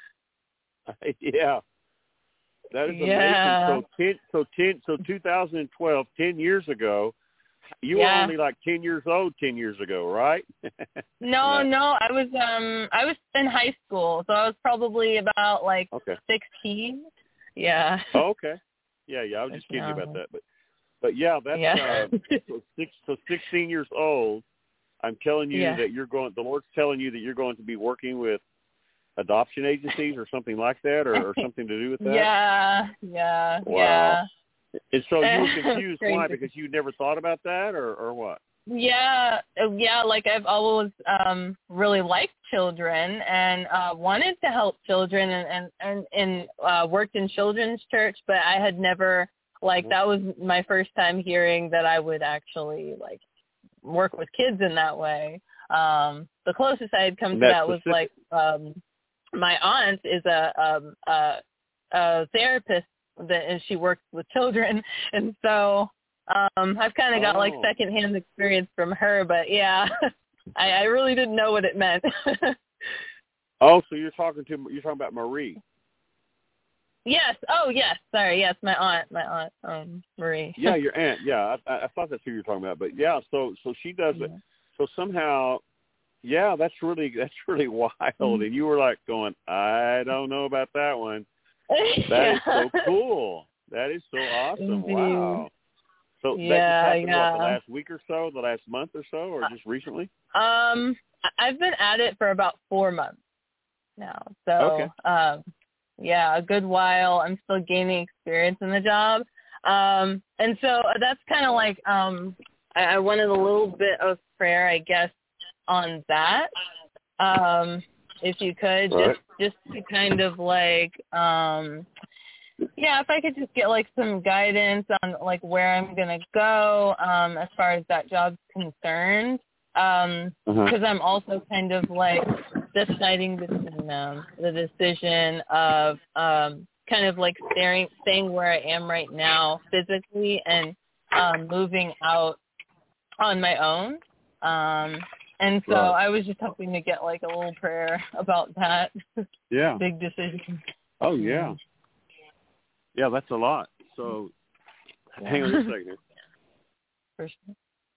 that is Yeah. amazing. So 2012, 10 years ago, you were Yeah. only like 10 years old 10 years ago, right? No, I was in high school, so I was probably about like Okay. 16. Yeah. Oh, okay. Yeah. I was just kidding you about that, but yeah, that's Yeah. so 16 years old. I'm telling you Yeah. that the Lord's telling you that you're going to be working with adoption agencies or something like that, or something to do with that. Yeah. Wow. And so you were confused. Crazy. Why? Because you never thought about that, or what? Yeah, like I've always really liked children and wanted to help children and worked in children's church, but I had never that was my first time hearing that I would actually like work with kids in that way. The closest I had come to that was like my aunt is a therapist and she works with children, and so I've kind of got like secondhand experience from her, but yeah, I really didn't know what it meant. Oh, so you're talking about Marie. Yes. Oh, yes. Sorry. Yes, my aunt, Marie. Yeah, your aunt. Yeah, I thought that's who you were talking about. But yeah, so she does it. So somehow, yeah, that's really wild. And you were like going, I don't know about that one. That is so cool. That is so awesome. Indeed. Wow. So that just happened what, the last week or so, the last month or so, or just recently? I've been at it for about 4 months now. So okay. A good while. I'm still gaining experience in the job. And so that's kind of like I wanted a little bit of prayer, I guess, on that. If you could, just to kind of like if I could just get like some guidance on like where I'm gonna go as far as that job's concerned, because I'm also kind of like deciding between the decision of kind of like staying where I am right now physically and moving out on my own. And so I was just hoping to get like a little prayer about that. Yeah. Big decision. Oh yeah. Yeah, that's a lot. So hang on just a second. For sure.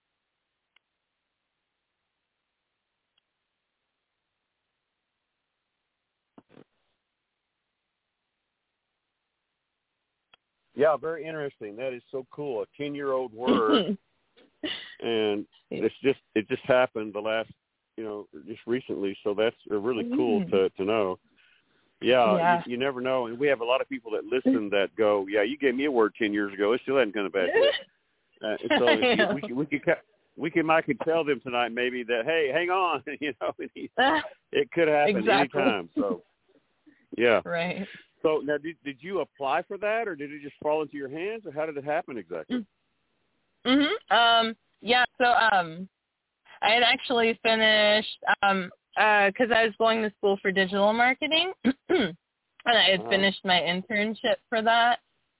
Yeah, very interesting. That is so cool. A 10-year-old word, and it just happened the last, just recently. So that's really cool to know. Yeah. You never know. And we have a lot of people that listen that go, yeah, you gave me a word 10 years ago. It still hasn't come back yet. So we could tell them tonight maybe that, hey, hang on, it could happen anytime. So, yeah. Right. So now, did you apply for that, or did it just fall into your hands, or how did it happen exactly? So I had actually finished because I was going to school for digital marketing, and I had finished my internship for that.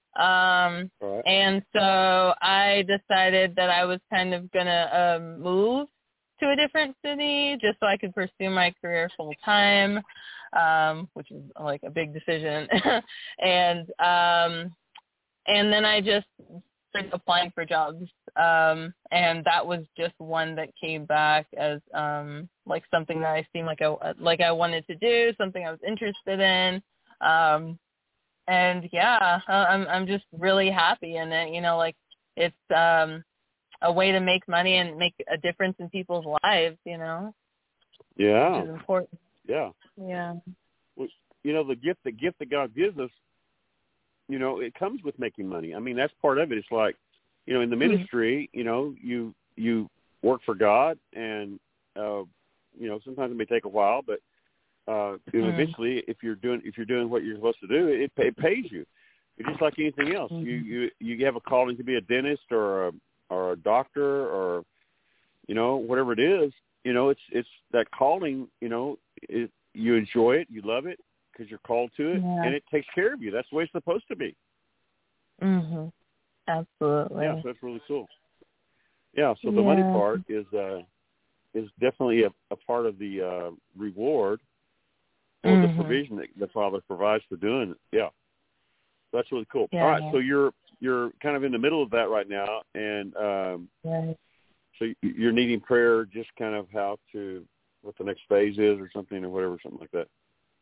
And so I decided that I was kind of gonna move to a different city just so I could pursue my career full time, which is like a big decision. And then I just started applying for jobs. And that was just one that came back as like something that I seemed like I wanted to do, something I was interested in. And I'm just really happy in it. Like it's a way to make money and make a difference in people's lives, Yeah. Which is important. Yeah. Yeah. Well, the gift that God gives us, it comes with making money. I mean, that's part of it. It's like, in the ministry, you work for God, and sometimes it may take a while, but eventually, if you're doing what you're supposed to do, it pays you. It's just like anything else. You have a calling to be a dentist or a doctor or whatever it is, it's that calling, you enjoy it, you love it because you're called to it, and it takes care of you. That's the way it's supposed to be. Mhm. Absolutely. Yeah, so that's really cool. Yeah, so the money part is definitely a part of the reward or the provision that the Father provides for doing it. Yeah, that's really cool. Yeah. All right, so you're kind of in the middle of that right now, and so you're needing prayer, just kind of what the next phase is, or something, or whatever, something like that.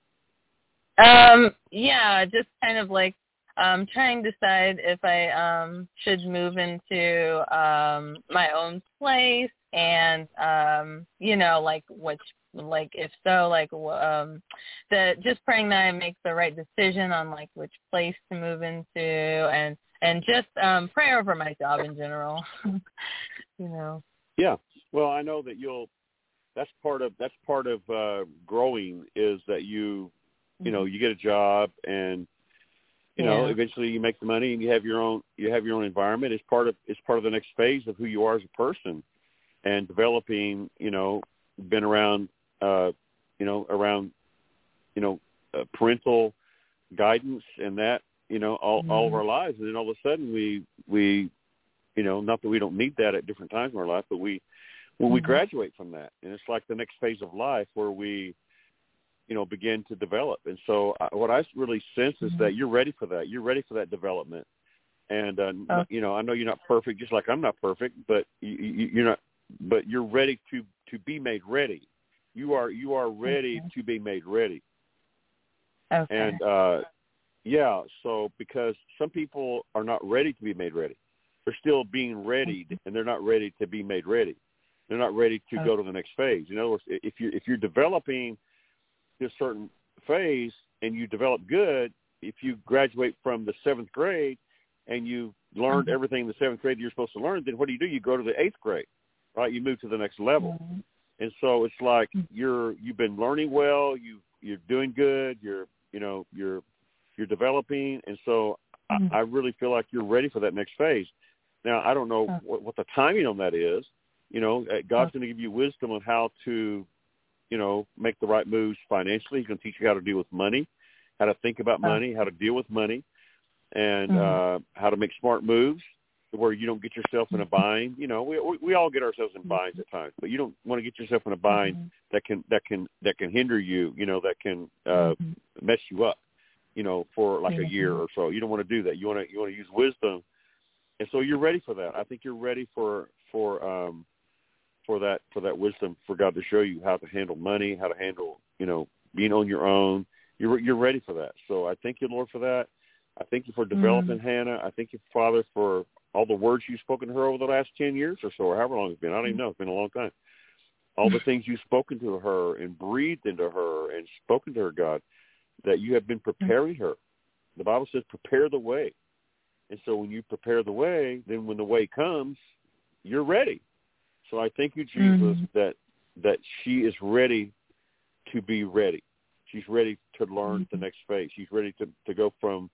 Yeah, just kind of like trying to decide if I should move into my own place, and if so, just praying that I make the right decision on like which place to move into, and just pray over my job in general. Yeah. Well, I know that that's part of growing, is that you get a job, and eventually you make the money and you have your own environment. It's part of the next phase of who you are as a person, and developing, been around, parental guidance and that, all of our lives. And then all of a sudden we not that we don't need that at different times in our life, but when we graduate from that, and it's like the next phase of life where we, begin to develop. And so what I really sense is that you're ready for that. You're ready for that development. And, I know you're not perfect, just like I'm not perfect, but you're not, but you're ready to be made ready. You are ready to be made ready. Okay. And, so because some people are not ready to be made ready. They're still being readied, and they're not ready to be made ready. They're not ready to go to the next phase. In other words, if you're developing this certain phase and you develop good, if you graduate from the 7th grade and you learned everything in the 7th grade you're supposed to learn, then what do? You go to the 8th grade, right? You move to the next level. And so it's like you've been learning well, you're doing good, you're developing, and so I really feel like you're ready for that next phase. Now, I don't know what the timing on that is. God's going to give you wisdom on how to, make the right moves financially. He's going to teach you how to deal with money, how to think about money, how to deal with money, and how to make smart moves where you don't get yourself in a bind. We all get ourselves in binds at times, but you don't want to get yourself in a bind that can hinder you, that can mess you up, for like a year or so. You don't want to do that. You want to use wisdom. And so you're ready for that. I think you're ready for that wisdom, for God to show you how to handle money, how to handle, being on your own. You're ready for that. So I thank you, Lord, for that. I thank you for developing Hannah. I thank you, Father, for all the words you've spoken to her over the last 10 years or so, or however long it's been. I don't even know. It's been a long time. All the things you've spoken to her and breathed into her and spoken to her, God, that you have been preparing her. The Bible says prepare the way. And so when you prepare the way, then when the way comes, you're ready. So I thank you, Jesus, that she is ready to be ready. She's ready to learn the next phase. She's ready to go from,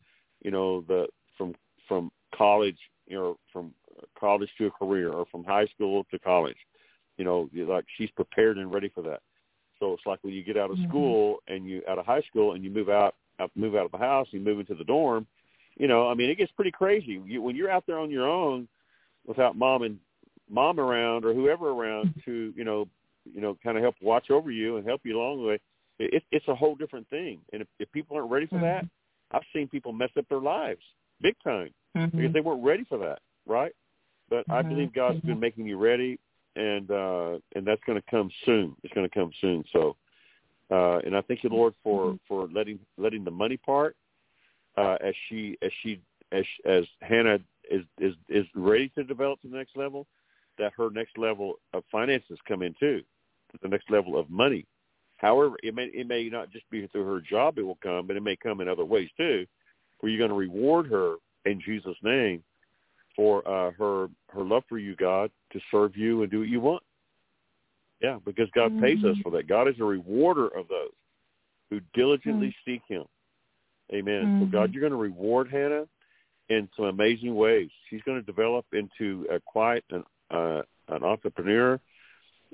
from college, from college to a career, or from high school to college. Like she's prepared and ready for that. So it's like when you get out of school and out of high school and you move out of the house, you move into the dorm. It gets pretty crazy. When you're out there on your own without mom around or whoever around to, kind of help watch over you and help you along the way, it's a whole different thing. And if people aren't ready for that, I've seen people mess up their lives big time because they weren't ready for that, right? But I believe God's been making you ready, and that's going to come soon. It's going to come soon. So, and I thank you, Lord, for letting the money part, as Hannah is ready to develop to the next level, that her next level of finances come in too, the next level of money. However, it may not just be through her job it will come, but it may come in other ways too, where you're going to reward her in Jesus' name for her love for you, God, to serve you and do what you want. Yeah, because God pays us for that. God is a rewarder of those who diligently seek him. Amen. So, God, you're going to reward Hannah in some amazing ways. She's going to develop into quite an entrepreneur,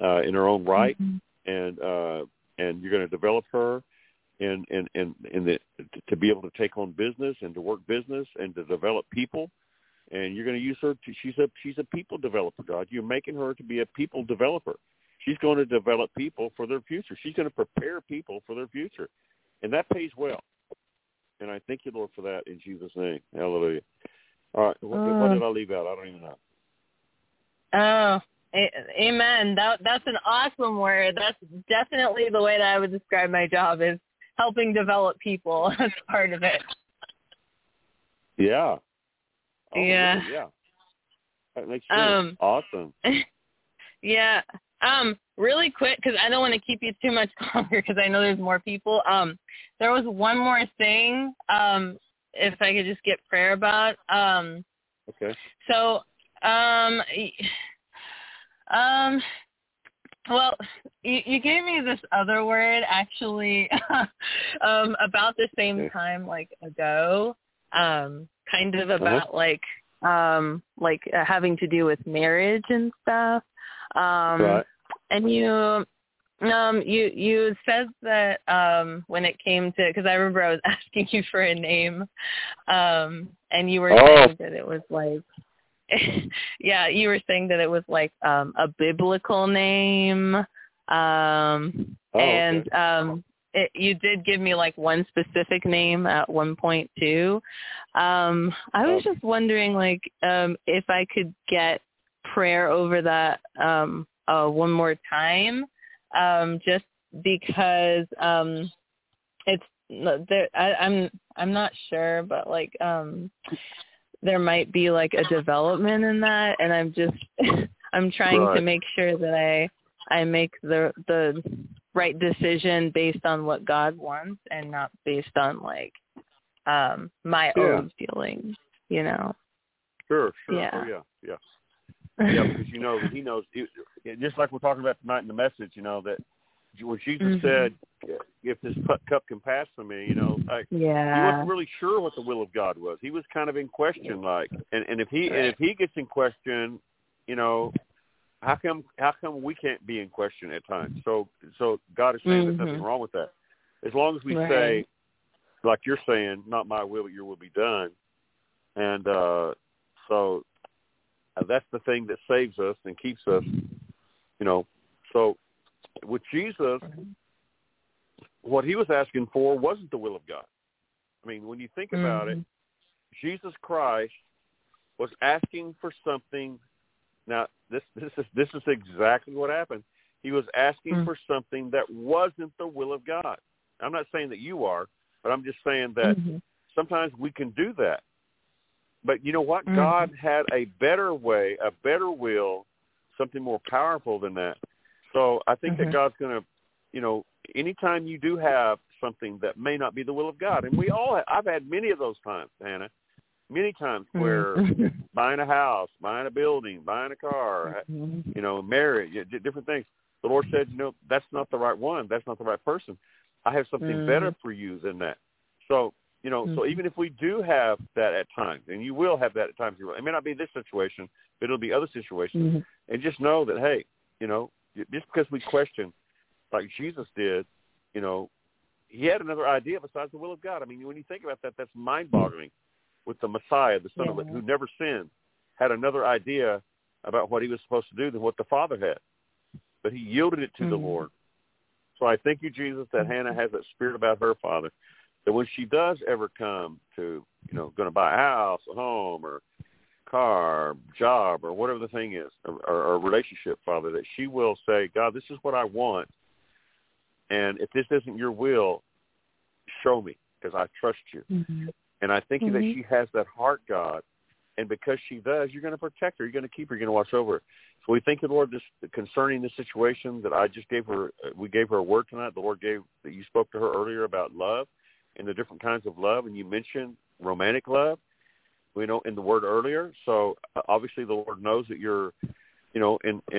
in her own right, and you're going to develop her in to be able to take on business and to work business and to develop people. And you're going to use her she's a people developer, God. You're making her to be a people developer. She's going to develop people for their future. She's going to prepare people for their future. And that pays well. And I thank you, Lord, for that in Jesus' name. Hallelujah. All right. What did I leave out? I don't even know. Oh, amen. That's an awesome word. That's definitely the way that I would describe my job, is helping develop people. That's part of it. Yeah. Oh, yeah. Really? Yeah. That makes sense. Awesome. Yeah. Really quick, because I don't want to keep you too much longer, because I know there's more people. There was one more thing, if I could just get prayer about. Okay. So, well, you gave me this other word actually about the same time, like ago, kind of about like having to do with marriage and stuff. Right. And you said that when it came to, because I remember I was asking you for a name, and you were saying that it was like, yeah, you were saying that it was like a biblical name, you did give me like one specific name at one point too. I was just wondering, like, if I could get prayer over that one more time, just because it's there. I'm not sure, but like there might be like a development in that, and I'm trying to make sure that I make the right decision based on what God wants and not based on like my own feelings, you know. Sure. Yeah. Oh, yeah. Yeah, because you know he knows. Just like we're talking about tonight in the message, you know, that when Jesus said, "If this cup can pass from me," you know, like, he wasn't really sure what the will of God was. He was kind of in question, like, and if he gets in question, you know, how come we can't be in question at times? So God is saying there's nothing wrong with that, as long as we say, like you're saying, "Not my will, but your will be done," and so. That's the thing that saves us and keeps us, you know. So with Jesus, what he was asking for wasn't the will of God. I mean, when you think about it, Jesus Christ was asking for something. Now, this is exactly what happened. He was asking for something that wasn't the will of God. I'm not saying that you are, but I'm just saying that sometimes we can do that. But you know what? God had a better way, a better will, something more powerful than that. So I think that God's going to, you know, anytime you do have something that may not be the will of God, and I've had many of those times, Hannah, many times where buying a house, buying a building, buying a car, you know, marriage, different things. The Lord said, you know, that's not the right one. That's not the right person. I have something better for you than that. So, you know, so even if we do have that at times, and you will have that at times, it may not be this situation, but it'll be other situations. And just know that, hey, you know, just because we question, like Jesus did, you know, he had another idea besides the will of God. I mean, when you think about that, that's mind-boggling. With the Messiah, the Son of God, who never sinned, had another idea about what he was supposed to do than what the Father had. But he yielded it to the Lord. So I thank you, Jesus, that Hannah has that spirit about her, Father, that when she does ever come to, you know, going to buy a house, a home, or car, job, or whatever the thing is, or a relationship, Father, that she will say, God, this is what I want, and if this isn't your will, show me, because I trust you. And I think that she has that heart, God, and because she does, you're going to protect her, you're going to keep her, you're going to watch over her. So we thank you, Lord, this concerning the situation that I just gave her. We gave her a word tonight. The Lord gave that you spoke to her earlier about love and the different kinds of love, and you mentioned romantic love. We know in the word earlier. So obviously, the Lord knows that you're, you know,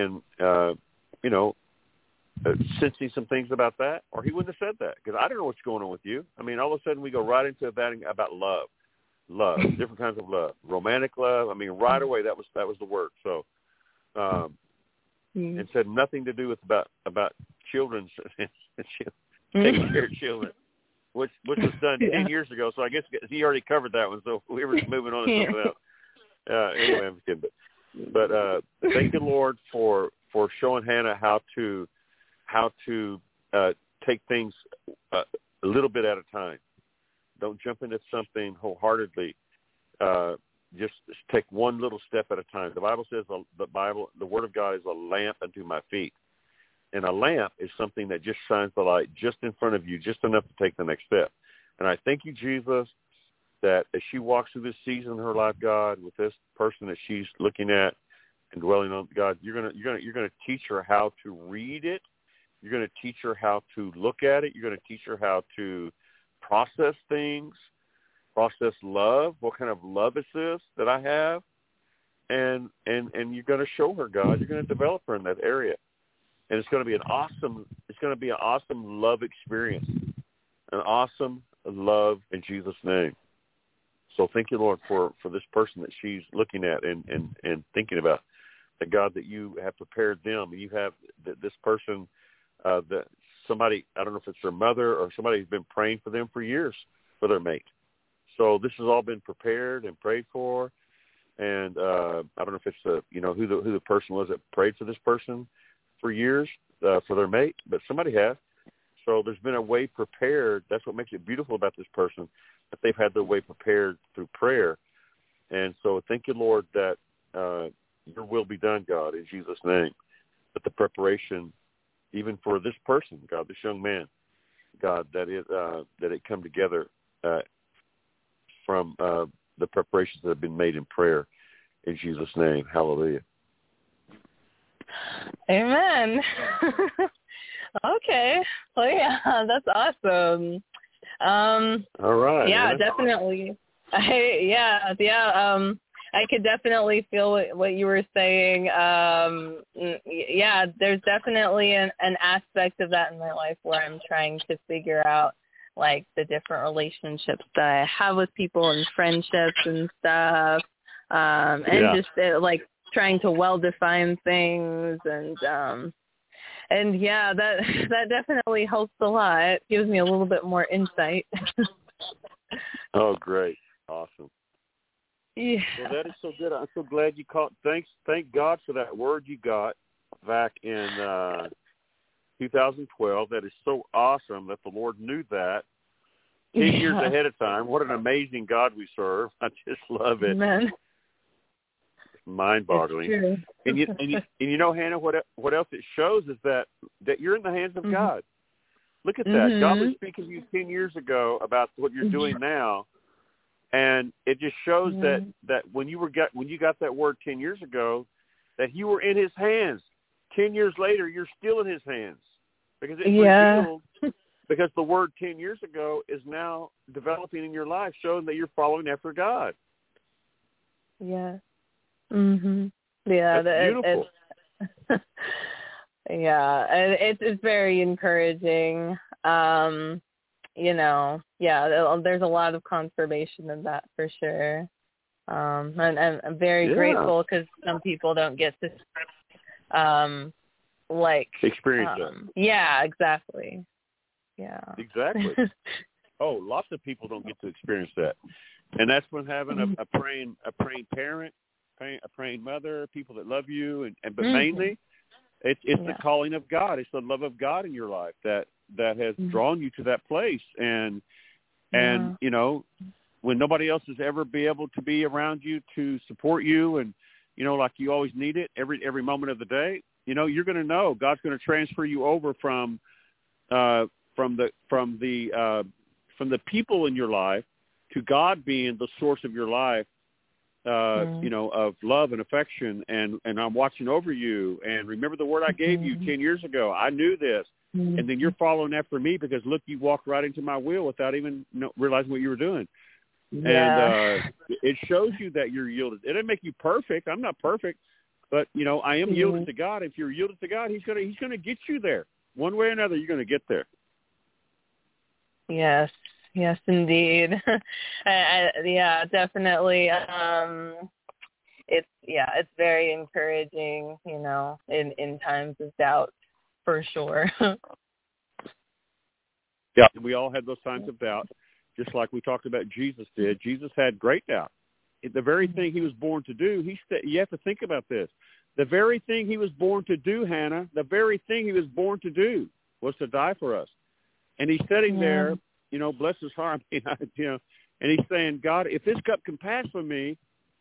sensing some things about that, or he wouldn't have said that, because I don't know what's going on with you. I mean, all of a sudden we go right into that about love, different kinds of love, romantic love. I mean, right away that was the word. So, and said nothing to do with about children's taking care of children, which was done 10 years ago. So I guess he already covered that one. So we were moving on to something else. Anyway, I'm kidding. But thank you, Lord, for showing Hannah how to take things a little bit at a time. Don't jump into something wholeheartedly. Just take one little step at a time. The Bible says the Word of God is a lamp unto my feet. And a lamp is something that just shines the light just in front of you, just enough to take the next step. And I thank you, Jesus, that as she walks through this season in her life, God, with this person that she's looking at and dwelling on, God, you're gonna teach her how to read it. You're going to teach her how to look at it. You're going to teach her how to process things, process love. What kind of love is this that I have? And you're going to show her, God. You're going to develop her in that area, and it's going to be an awesome love experience, an awesome love in Jesus' name. So thank you, Lord, for this person that she's looking at and thinking about. That God, that you have prepared them, and you have this person. That somebody, I don't know if it's their mother or somebody who's been praying for them for years for their mate. So this has all been prepared and prayed for, and I don't know if it's who the person was that prayed for this person for years for their mate, but somebody has. So there's been a way prepared. That's what makes it beautiful about this person, that they've had their way prepared through prayer. And so thank you, Lord, that your will be done, God, in Jesus' name. But the preparation, even for this person, God, this young man, God, that it come together from the preparations that have been made in prayer, in Jesus' name. Hallelujah. Amen. Okay. Well, yeah, that's awesome. All right. Yeah, man. Definitely. I could definitely feel what you were saying. Yeah, there's definitely an aspect of that in my life where I'm trying to figure out, like, the different relationships that I have with people and friendships and stuff. Just like trying to well-define things and yeah, that definitely helps a lot. It gives me a little bit more insight. Oh, great. Awesome. Yeah. Well, that is so good. I'm so glad you caught. Thank God for that word you got back in 2012. That is so awesome that the Lord knew that 10 years ahead of time. What an amazing God we serve. I just love it. Amen. It's mind-boggling. And you know, Hannah, what else it shows is that you're in the hands of God. Look at that. Mm-hmm. God was speaking to you 10 years ago about what you're doing now. And it just shows that when you got that word 10 years ago, that you were in His hands. 10 years later, you're still in His hands because it's revealed. Because the word 10 years ago is now developing in your life, showing that you're following after God. Yeah. Mhm. Yeah. That's beautiful. Yeah, it's very encouraging. There's a lot of confirmation in that for sure. And I'm very grateful because some people don't get to experience that. Yeah, exactly. Yeah. Exactly. Oh, lots of people don't get to experience that. And that's when having a praying parent, a praying mother, people that love you, but mainly it's the calling of God. It's the love of God in your life that has drawn you to that place. And you know, when nobody else is ever be able to be around you to support you, and you know, like you always need it every moment of the day, you know, you're going to know God's going to transfer you over from the people in your life to God being the source of your life, you know, of love and affection, and I'm watching over you, and remember the word I gave you 10 years ago. I knew this, and then you're following after me because, look, you walked right into my will without even realizing what you were doing. Yeah. And it shows you that you're yielded. It didn't make you perfect. I'm not perfect, but, you know, I am yielded to God. If you're yielded to God, He's gonna get you there. One way or another, you're going to get there. Yes, indeed. Yeah, definitely. it's very encouraging, in times of doubt, for sure. Yeah, we all had those times of doubt, just like we talked about Jesus did. Jesus had great doubt. The very thing he was born to do, you have to think about this. The very thing he was born to do, Hannah, the very thing he was born to do was to die for us. And he's sitting there, bless his heart, and he's saying, God, if this cup can pass from me,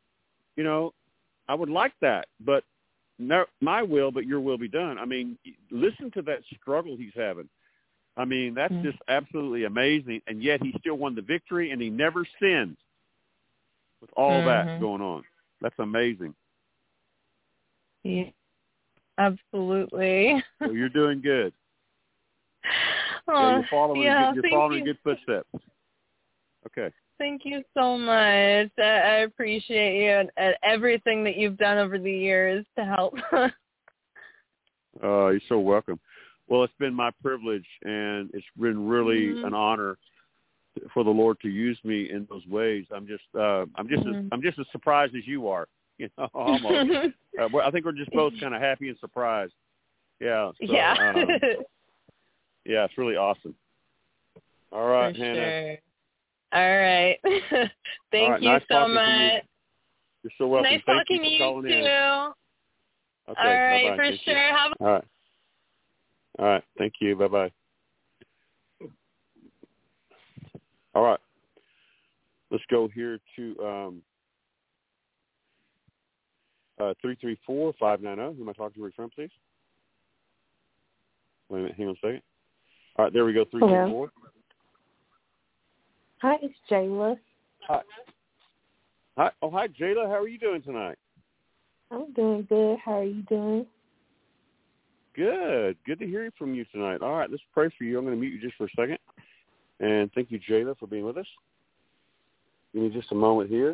I would like that, but not my will, but your will be done. I mean, listen to that struggle he's having. I mean, that's just absolutely amazing, and yet he still won the victory, and he never sinned with all that going on. That's amazing. Yeah, absolutely. Well, you're doing good. Oh, you're following good footsteps. Okay. Thank you so much. I appreciate you and everything that you've done over the years to help. You're so welcome. Well, it's been my privilege, and it's been really an honor for the Lord to use me in those ways. I'm just as surprised as you are. Almost. I think we're just both kind of happy and surprised. Yeah. So, yeah. Yeah, it's really awesome. All right, for Hannah. Sure. All right. Thank you nice so much. You're so welcome. Nice Thank talking you for calling to you too. Okay, all right, bye-bye. for Thank sure. You. All right. Thank you. Bye-bye. All right. Let's go here to 334-590. Who am I talking to from, please? Wait a minute. Hang on a second. All right. There we go. 334. Hi, it's Jayla. Hi. Oh, hi, Jayla. How are you doing tonight? I'm doing good. How are you doing? Good. Good to hear from you tonight. All right. Let's pray for you. I'm going to mute you just for a second. And thank you, Jayla, for being with us. Give me just a moment here.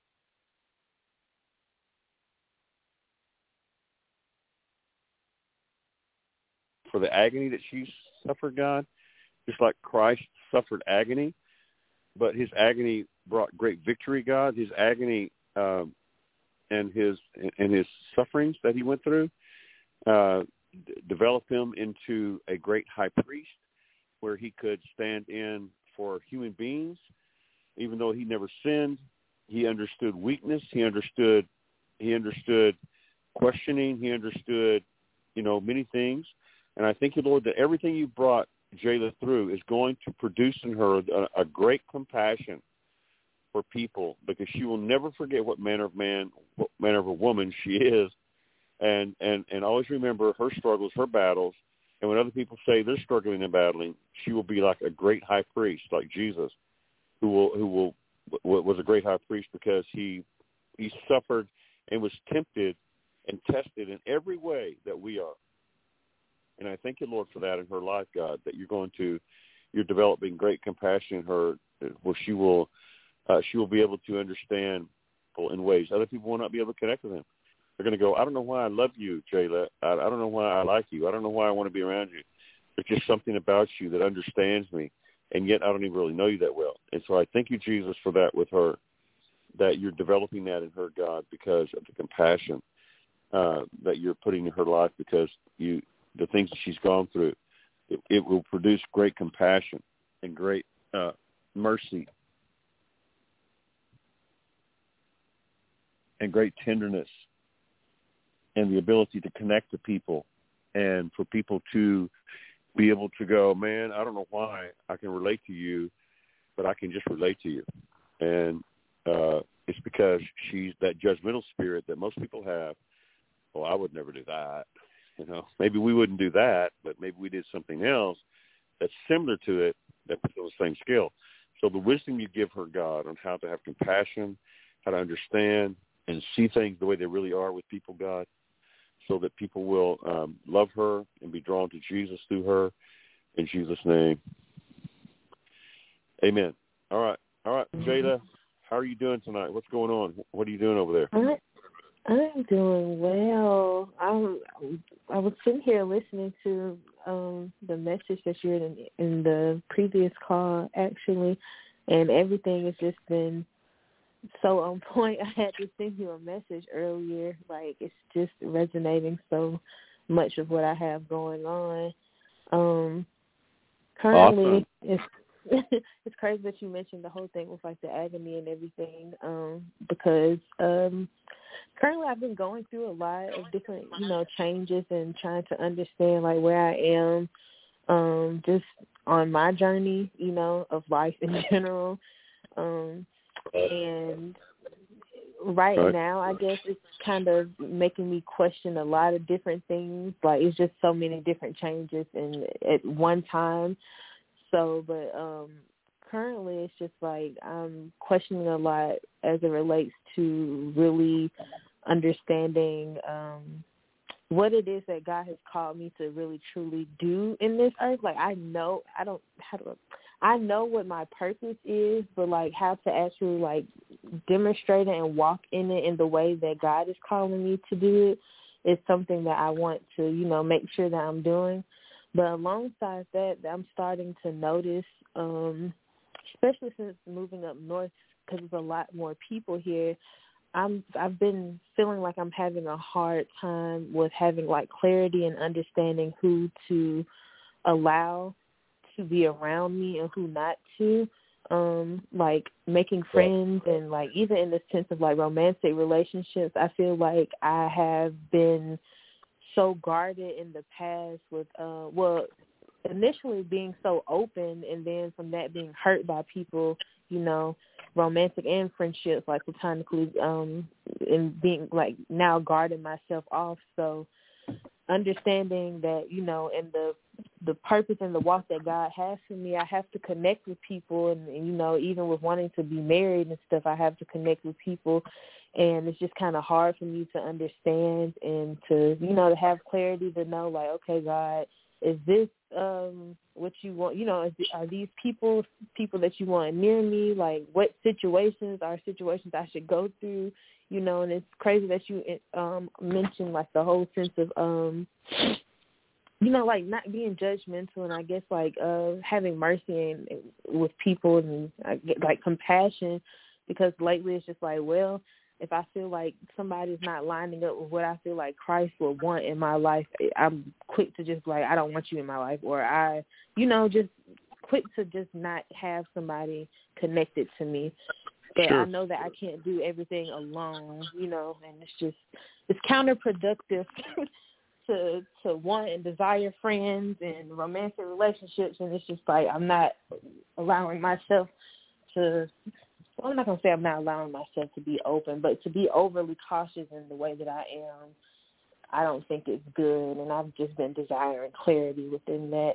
For the agony that she suffered, God, just like Christ suffered agony, but his agony brought great victory, God. His agony and his sufferings that he went through developed him into a great high priest, where he could stand in for human beings. Even though he never sinned, he understood weakness. He understood questioning. He understood, many things. And I thank you, Lord, that everything you brought Jayla through is going to produce in her a great compassion for people, because she will never forget what manner of man, what manner of a woman she is, and always remember her struggles, her battles. And when other people say they're struggling and battling, she will be like a great high priest, like Jesus, who was a great high priest because he suffered and was tempted and tested in every way that we are. And I thank you, Lord, for that in her life, God, that you're developing great compassion in her, where she will be able to understand people in ways other people will not be able to connect with him. They're going to go, I don't know why I love you, Jayla. I don't know why I like you. I don't know why I want to be around you. There's just something about you that understands me, and yet I don't even really know you that well. And so I thank you, Jesus, for that with her, that you're developing that in her, God, because of the compassion that you're putting in her life, because the things that she's gone through, it will produce great compassion and great mercy and great tenderness and the ability to connect to people, and for people to be able to go, man, I don't know why I can relate to you, but I can just relate to you. And it's because she's that judgmental spirit that most people have. Well, I would never do that. Maybe we wouldn't do that, but maybe we did something else that's similar to it that fulfills the same skill. So the wisdom you give her, God, on how to have compassion, how to understand and see things the way they really are with people, God, so that people will love her and be drawn to Jesus through her. In Jesus' name, amen. All right. Jada, how are you doing tonight? What's going on? What are you doing over there? I'm doing well. I was sitting here listening to the message that you had in the previous call, actually, and everything has just been so on point. I had to send you a message earlier. Like, it's just resonating so much of what I have going on. Currently, awesome. it's crazy that you mentioned the whole thing with like the agony and everything, because currently I've been going through a lot of different, changes and trying to understand like where I am, just on my journey, of life in general. And right now, I guess it's kind of making me question a lot of different things. Like, it's just so many different changes at one time. So, but currently it's just like I'm questioning a lot as it relates to really understanding what it is that God has called me to really truly do in this earth. Like, I know what my purpose is, but like how to actually like demonstrate it and walk in it in the way that God is calling me to do it is something that I want to, make sure that I'm doing. But alongside that, I'm starting to notice, especially since moving up north, because there's a lot more people here, I've been feeling like I'm having a hard time with having like clarity and understanding who to allow to be around me and who not to. Like making friends and like even in the sense of like romantic relationships, I feel like I have been so guarded in the past with initially being so open, and then from that being hurt by people, romantic and friendships, like platonically, and being like now guarding myself off. So understanding that, in the purpose and the walk that God has for me, I have to connect with people, and even with wanting to be married and stuff, I have to connect with people. And it's just kind of hard for me to understand and to, to have clarity to know, like, okay, God, is this what you want? Are these people that you want near me? Like, what situations are situations I should go through? And it's crazy that you mentioned, like, the whole sense of, like, not being judgmental, and I guess, like, having mercy with people and, like, compassion, because lately it's just like, well, if I feel like somebody's not lining up with what I feel like Christ would want in my life, I'm quick to just like, I don't want you in my life, or I, just quick to just not have somebody connected to me. But sure. I know that I can't do everything alone, and it's counterproductive to want and desire friends and romantic relationships, and it's just like I'm not allowing myself to. Well, I'm not going to say I'm not allowing myself to be open, but to be overly cautious in the way that I am, I don't think it's good, and I've just been desiring clarity within that.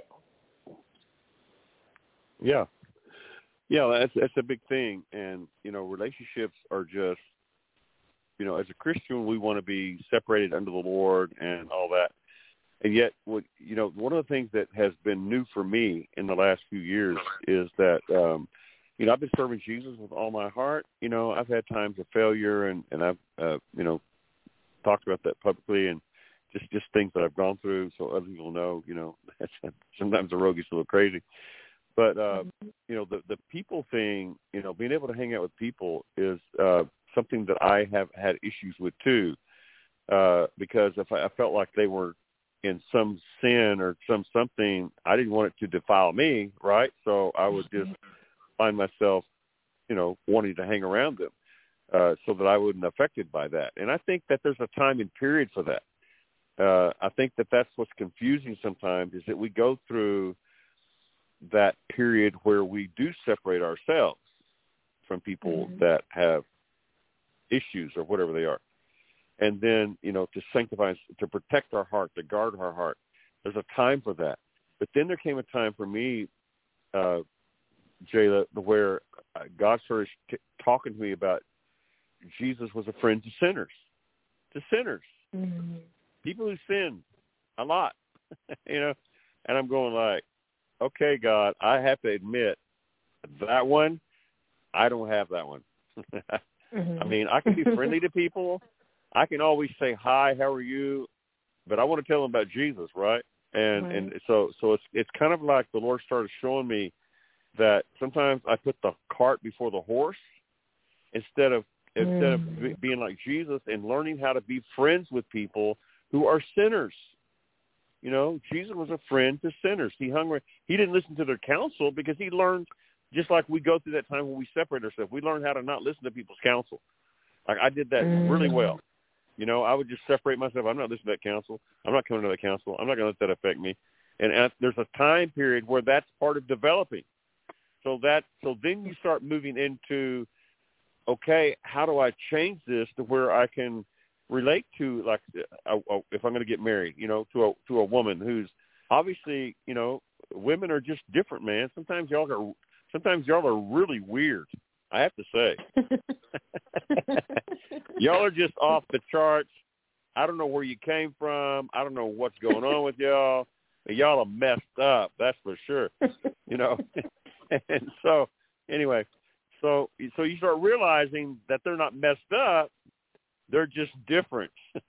Yeah. Yeah, that's a big thing. And, relationships are just, as a Christian, we want to be separated under the Lord and all that. And yet, one of the things that has been new for me in the last few years is that, I've been serving Jesus with all my heart. I've had times of failure, and I've, talked about that publicly, and just things that I've gone through so other people know, sometimes the road gets a little crazy. But, the people thing, being able to hang out with people is something that I have had issues with too, because if I felt like they were in some sin or something, I didn't want it to defile me, right? So I would just find myself, wanting to hang around them so that I wasn't affected by that. And I think that there's a time and period for that. I think that that's what's confusing sometimes, is that we go through that period where we do separate ourselves from people that have issues or whatever they are. And then, to sanctify, to protect our heart, to guard our heart. There's a time for that. But then there came a time for me, Jayla, where God started talking to me about Jesus was a friend to sinners. Mm-hmm. People who sin a lot, and I'm going like, okay, God, I have to admit that one, I don't have that one. I mean, I can be friendly to people. I can always say, hi, how are you? But I want to tell them about Jesus, right? And so it's kind of like the Lord started showing me that sometimes I put the cart before the horse, instead of being like Jesus and learning how to be friends with people who are sinners. You know, Jesus was a friend to sinners. He didn't listen to their counsel because he learned, just like we go through that time when we separate ourselves, we learn how to not listen to people's counsel. Like I did that really well. You know, I would just separate myself. I'm not listening to that counsel. I'm not coming to that counsel. I'm not going to let that affect me. And there's a time period where that's part of developing. So then you start moving into, okay, how do I change this to where I can relate to, like, if I'm going to get married, you know, to a woman who's obviously, you know, women are just different, man. Sometimes y'all are really weird, I have to say. Y'all are just off the charts. I don't know where you came from. I don't know what's going on with y'all. Y'all are messed up, that's for sure. You know. And so anyway, so you start realizing that they're not messed up. They're just different.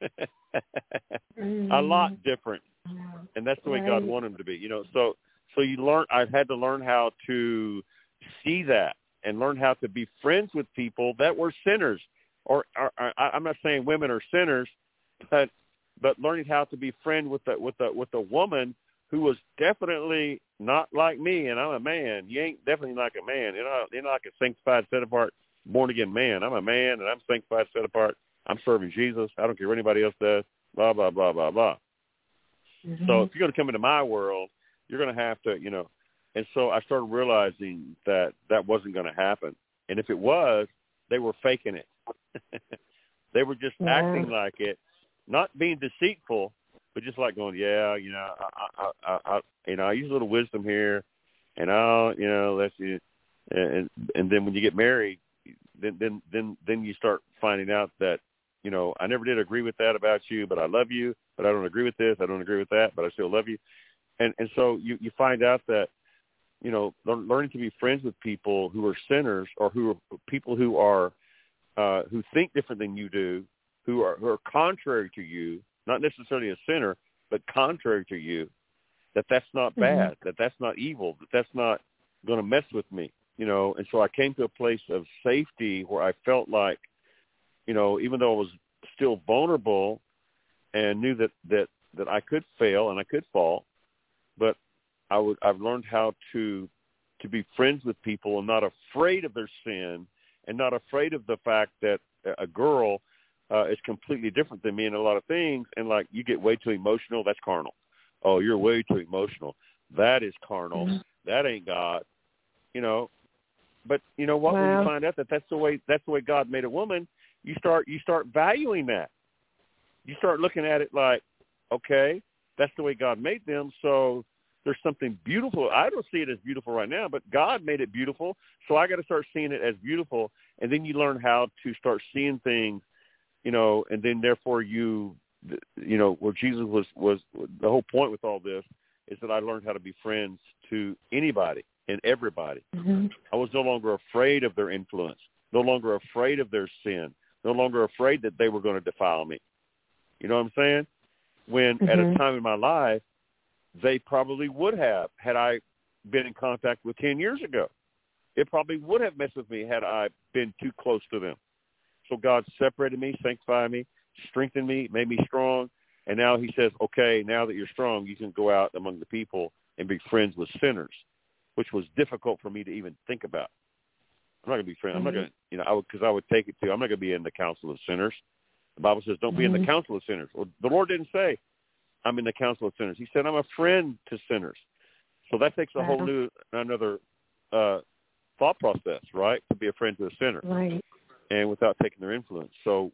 A lot different. And that's the way God wanted them to be. You know, so I've had to learn how to see that and learn how to be friends with people that were sinners. Or I'm not saying women are sinners, but learning how to be friend with a woman who was definitely not like me, and I'm a man. You ain't definitely like a man. You're not like a sanctified, set apart, born again man. I'm a man, and I'm sanctified, set apart. I'm serving Jesus. I don't care what anybody else does. Blah blah blah blah blah. Mm-hmm. So if you're going to come into my world, you're going to have to, you know. And so I started realizing that wasn't going to happen. And if it was, they were faking it. They were just acting like it, not being deceitful, but just like going, yeah, you know, I use a little wisdom here, and I'll, you know, let you, and then when you get married, then you start finding out that, you know, I never did agree with that about you, but I love you, but I don't agree with this, I don't agree with that, but I still love you, and so you find out that, you know, learning to be friends with people who are sinners, or who are people who are who think different than you do, who are contrary to you, not necessarily a sinner, but contrary to you, that's not bad, that's not evil, that's not going to mess with me, you know. And so I came to a place of safety where I felt like, you know, even though I was still vulnerable and knew that I could fail and I could fall, but I've learned how to be friends with people and not afraid of their sin, and not afraid of the fact that a girl is completely different than me in a lot of things. And like, you get way too emotional, that's carnal. Oh, you're way too emotional. That is carnal. Mm-hmm. That ain't God. You know. But you know what? Wow. When you find out that that's the way God made a woman, you start valuing that. You start looking at it like, okay, that's the way God made them, so there's something beautiful. I don't see it as beautiful right now, but God made it beautiful, so I got to start seeing it as beautiful. And then you learn how to start seeing things, you know, and then therefore you know, where Jesus was the whole point with all this is that I learned how to be friends to anybody and everybody. Mm-hmm. I was no longer afraid of their influence, no longer afraid of their sin, no longer afraid that they were going to defile me. You know what I'm saying? When at a time in my life, they probably would have, had I been in contact with 10 years ago. It probably would have messed with me had I been too close to them. So God separated me, sanctified me, strengthened me, made me strong, and now he says, okay, now that you're strong, you can go out among the people and be friends with sinners, which was difficult for me to even think about. I'm not going to be friends. I'm not going to, you know, because I would take it to, I'm not going to be in the council of sinners. The Bible says don't be in the council of sinners. Well, the Lord didn't say I'm in the council of sinners. He said I'm a friend to sinners. So that takes a whole new, another thought process, right, to be a friend to a sinner. Right. And without taking their influence. So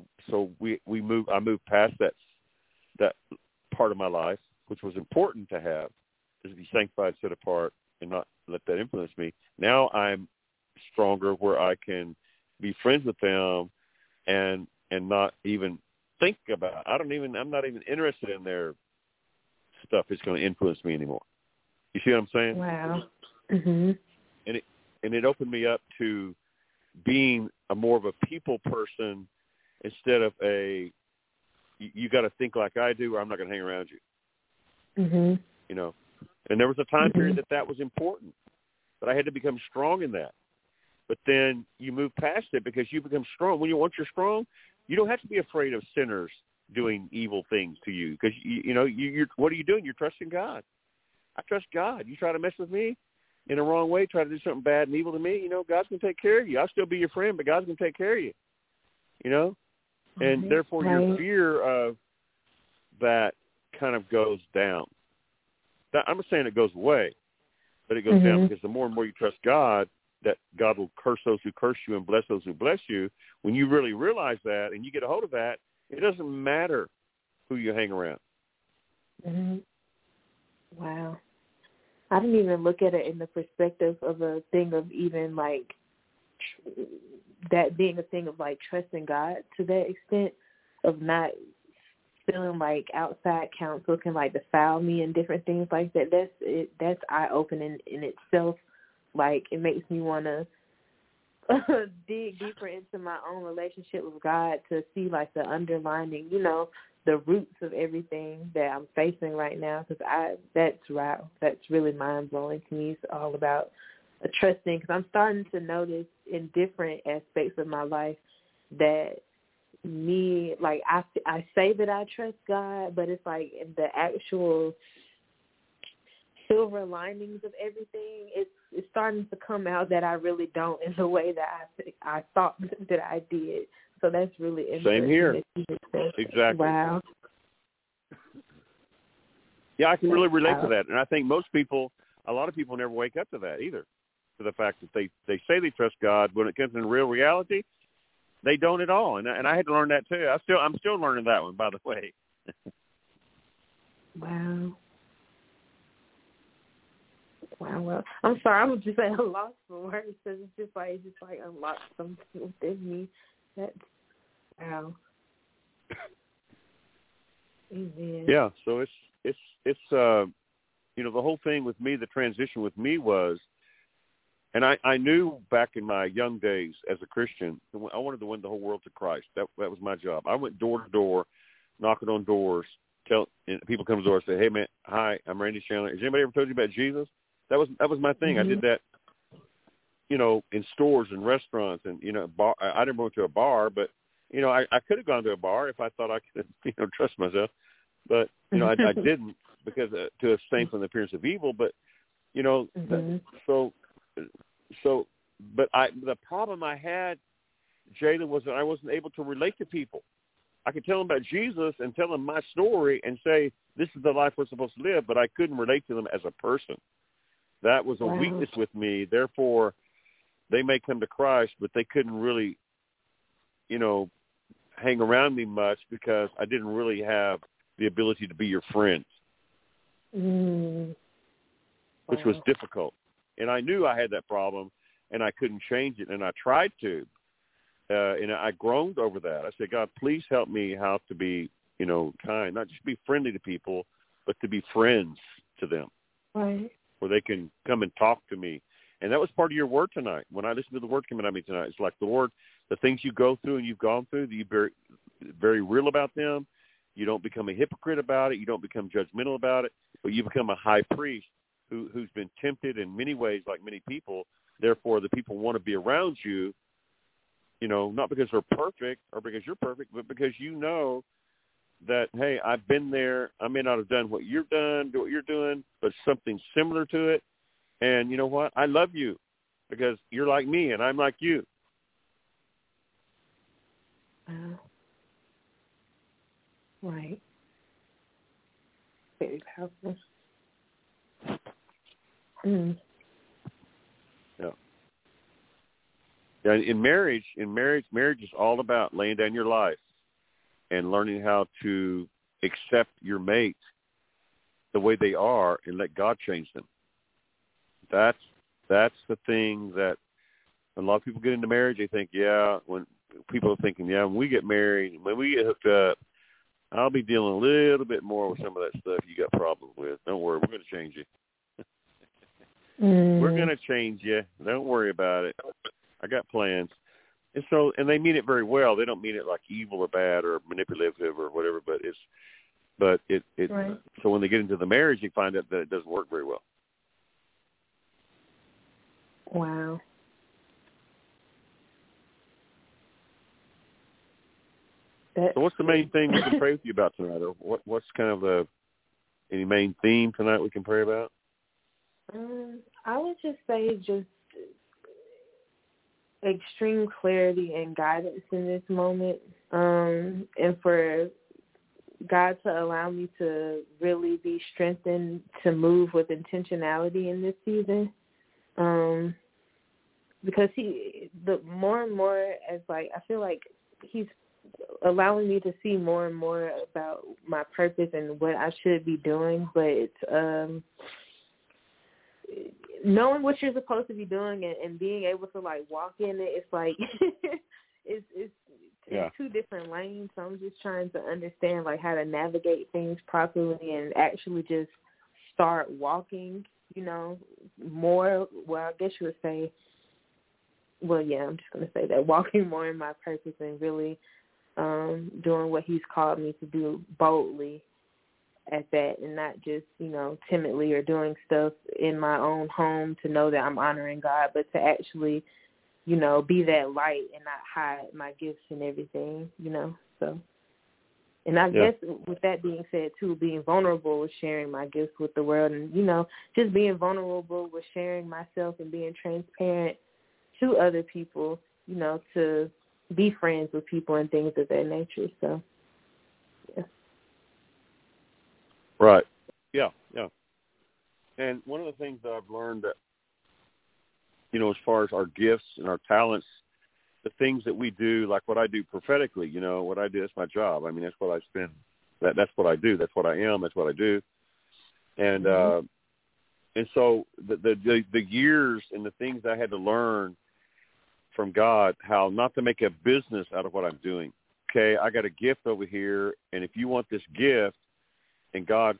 I moved past that part of my life, which was important to have, is to be sanctified, set apart, and not let that influence me. Now I'm stronger where I can be friends with them and not even think about. I'm not even interested in their stuff. It's going to influence me anymore. You see what I'm saying? Wow. Mhm. And it opened me up to being a more of a people person instead of you got to think like I do or I'm not going to hang around you. Mhm. You know. And there was a time period that was important, but I had to become strong in that. but then you move past it because you become strong. Once you're strong, you don't have to be afraid of sinners doing evil things to you because, you're what are you doing? You're trusting God. I trust God. You try to mess with me in the wrong way, try to do something bad and evil to me, God's going to take care of you. I'll still be your friend, but God's going to take care of you, and therefore your fear of that kind of goes down. I'm not saying it goes away, but it goes down because the more and more you trust God, that God will curse those who curse you and bless those who bless you. When you really realize that and you get a hold of that, it doesn't matter who you hang around. Wow. I didn't even look at it in the perspective of a thing of even like that being a thing of like trusting God to that extent of not feeling like outside counsel can like defile me and different things like that. That's eye-opening in itself. Like it makes me want to dig deeper into my own relationship with God to see like the underlining, the roots of everything that I'm facing right now. Because that's really mind-blowing to me. It's all about trusting, because I'm starting to notice in different aspects of my life that me, like I say that I trust God, but it's like in the actual silver linings of everything, it's starting to come out that I really don't in the way that I thought that I did. So that's really interesting. Same here. Exactly. Wow. Yeah, I can really relate to that. And I think a lot of people never wake up to that either, to the fact that they say they trust God, but when it comes in real reality, they don't at all. And I had to learn that too. I'm still learning that one, by the way. Wow. Wow. Well, I'm sorry. I'm just at a loss for words because it's just like unlocked something within me. That's wow. Amen. Yeah. So it's the whole thing with me, the transition with me was, and I knew back in my young days as a Christian, I wanted to win the whole world to Christ. That was my job. I went door to door, knocking on doors, people come to the door and say, "Hey man, hi, I'm Randy Chandler. Has anybody ever told you about Jesus?" That was my thing. I did that, in stores and restaurants and bar. I didn't go to a bar, but I could have gone to a bar if I thought I could, trust myself. But I didn't because to abstain from the appearance of evil. But the problem I had, Jalen, was that I wasn't able to relate to people. I could tell them about Jesus and tell them my story and say, this is the life we're supposed to live, but I couldn't relate to them as a person. That was a weakness with me. Therefore, they may come to Christ, but they couldn't really, hang around me much because I didn't really have the ability to be your friend, which was difficult. And I knew I had that problem, and I couldn't change it, and I tried to. And I groaned over that. I said, God, please help me how to be, kind, not just be friendly to people, but to be friends to them. Right. Where they can come and talk to me. And that was part of your word tonight. When I listened to the word coming at me tonight, it's like the Lord, the things you go through and you've gone through, that you're very, very real about them. You don't become a hypocrite about it. You don't become judgmental about it. But you become a high priest who's been tempted in many ways like many people. Therefore, the people want to be around you, not because they're perfect or because you're perfect, but because that, hey, I've been there. I may not have done what you've done, do what you're doing, but something similar to it. And you know what? I love you because you're like me and I'm like you. Right. Very powerful. Yeah. Yeah. In marriage is all about laying down your life and learning how to accept your mate the way they are and let God change them. That's the thing that a lot of people get into marriage. They think, when people are thinking, when we get married, when we get hooked up, I'll be dealing a little bit more with some of that stuff you got problems with. Don't worry, we're going to change you. We're going to change you. Don't worry about it. I got plans. And they mean it very well. They don't mean it like evil or bad or manipulative or whatever, but right. So when they get into the marriage, you find out that it doesn't work very well. Wow. So what's the main thing we can pray with you about tonight? Or what's kind of any main theme tonight we can pray about? I would just say just extreme clarity and guidance in this moment, and for God to allow me to really be strengthened to move with intentionality in this season. Because the more and more as like, I feel like he's allowing me to see more and more about my purpose and what I should be doing. But knowing what you're supposed to be doing and being able to like walk in it, it's like, it's two different lanes. So I'm just trying to understand like how to navigate things properly and actually just start walking, more. Well, I guess you would say, well, yeah, I'm just going to say that, walking more in my purpose and really doing what he's called me to do boldly at that, and not just, timidly or doing stuff in my own home to know that I'm honoring God, but to actually, be that light and not hide my gifts and everything, so. And I guess with that being said, too, being vulnerable with sharing my gifts with the world and, just being vulnerable with sharing myself and being transparent to other people, to be friends with people and things of that nature. So, yeah. Right. Yeah. And one of the things that I've learned that, as far as our gifts and our talents, the things that we do, like what I do prophetically, what I do, that's my job. I mean, that's what I spend. That's what I do. That's what I am. That's what I do. And and so the years and the things I had to learn from God, how not to make a business out of what I'm doing. Okay, I got a gift over here, and if you want this gift, and God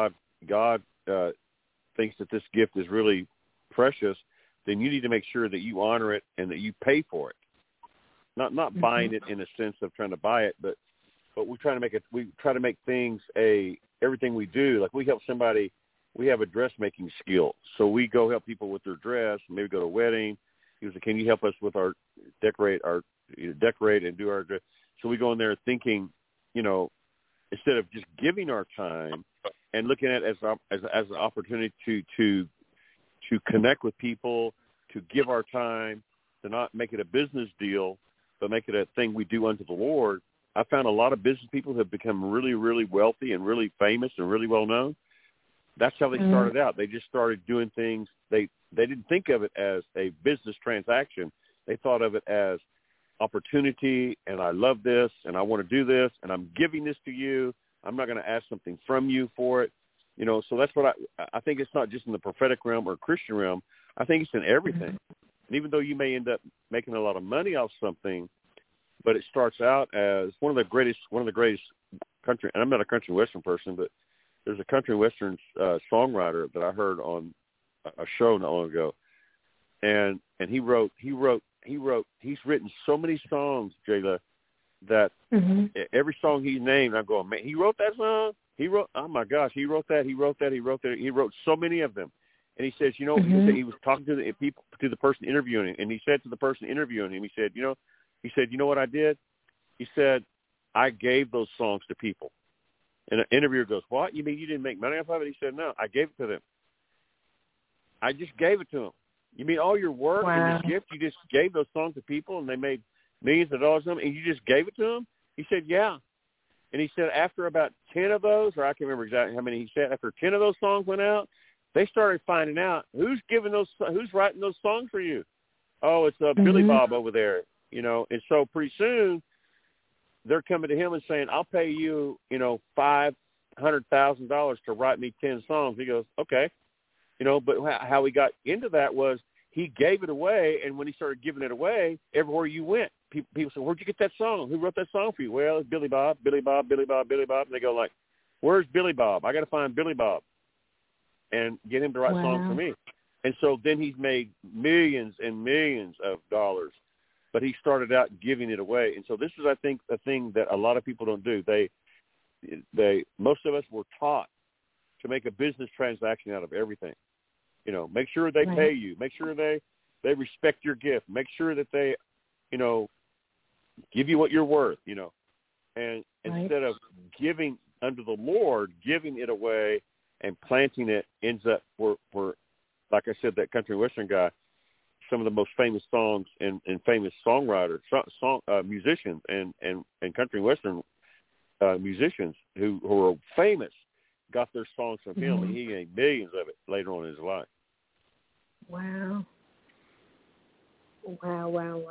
thinks that this gift is really precious, then you need to make sure that you honor it and that you pay for it. Not buying it in a sense of trying to buy it, but we try to make it. We try to make things everything we do. Like we help somebody, we have a dressmaking skill, so we go help people with their dress. Maybe go to a wedding. He was like, "Can you help us with our decorate and do our dress?" So we go in there thinking, instead of just giving our time and looking at it as an opportunity to connect with people, to give our time, to not make it a business deal, but make it a thing we do unto the Lord. I found a lot of business people have become really, really wealthy and really famous and really well known. That's how they started out. They just started doing things. They didn't think of it as a business transaction. They thought of it as opportunity, and I love this, and I want to do this, and I'm giving this to you. I'm not going to ask something from you for it. So that's what I think. It's not just in the prophetic realm or Christian realm. I think it's in everything. And even though you may end up making a lot of money off something, but it starts out as one of the greatest country, and I'm not a country western person, but there's a country western songwriter that I heard on a show not long ago, and he's written so many songs, Jayla, that every song he's named, I'm going, man, he wrote that song. Oh my gosh, he wrote that. He wrote so many of them. And he says, he was talking to the people, to the person interviewing him, and he said to the person interviewing him, he said, you know what I did? He said, I gave those songs to people. And the interviewer goes, what? You mean you didn't make money off of it? He said, no, I gave it to them. I just gave it to them. You mean all your work and your gift, you just gave those songs to people and they made millions of dollars on them, and you just gave it to them? He said, yeah. And he said after about 10 of those, or I can't remember exactly how many he said, after 10 of those songs went out, they started finding out who's writing those songs for you. Oh, it's Billy Bob over there, And so pretty soon they're coming to him and saying, I'll pay you, $500,000 to write me 10 songs. He goes, okay. But how he got into that was he gave it away, and when he started giving it away, everywhere you went, people said, where'd you get that song? Who wrote that song for you? Well, it's Billy Bob, Billy Bob, Billy Bob, Billy Bob. And they go like, where's Billy Bob? I got to find Billy Bob and get him to write songs for me. And so then he's made millions and millions of dollars, but he started out giving it away. And so this is, I think, a thing that a lot of people don't do. Most of us were taught to make a business transaction out of everything. Make sure they pay you. Make sure they respect your gift. Make sure that they, give you what you're worth, And instead of giving unto the Lord, giving it away and planting it ends up where like I said, that country western guy, some of the most famous songs and famous songwriters, musicians and country western musicians who are famous got their songs from him, and he made millions of it later on in his life. Wow. Wow.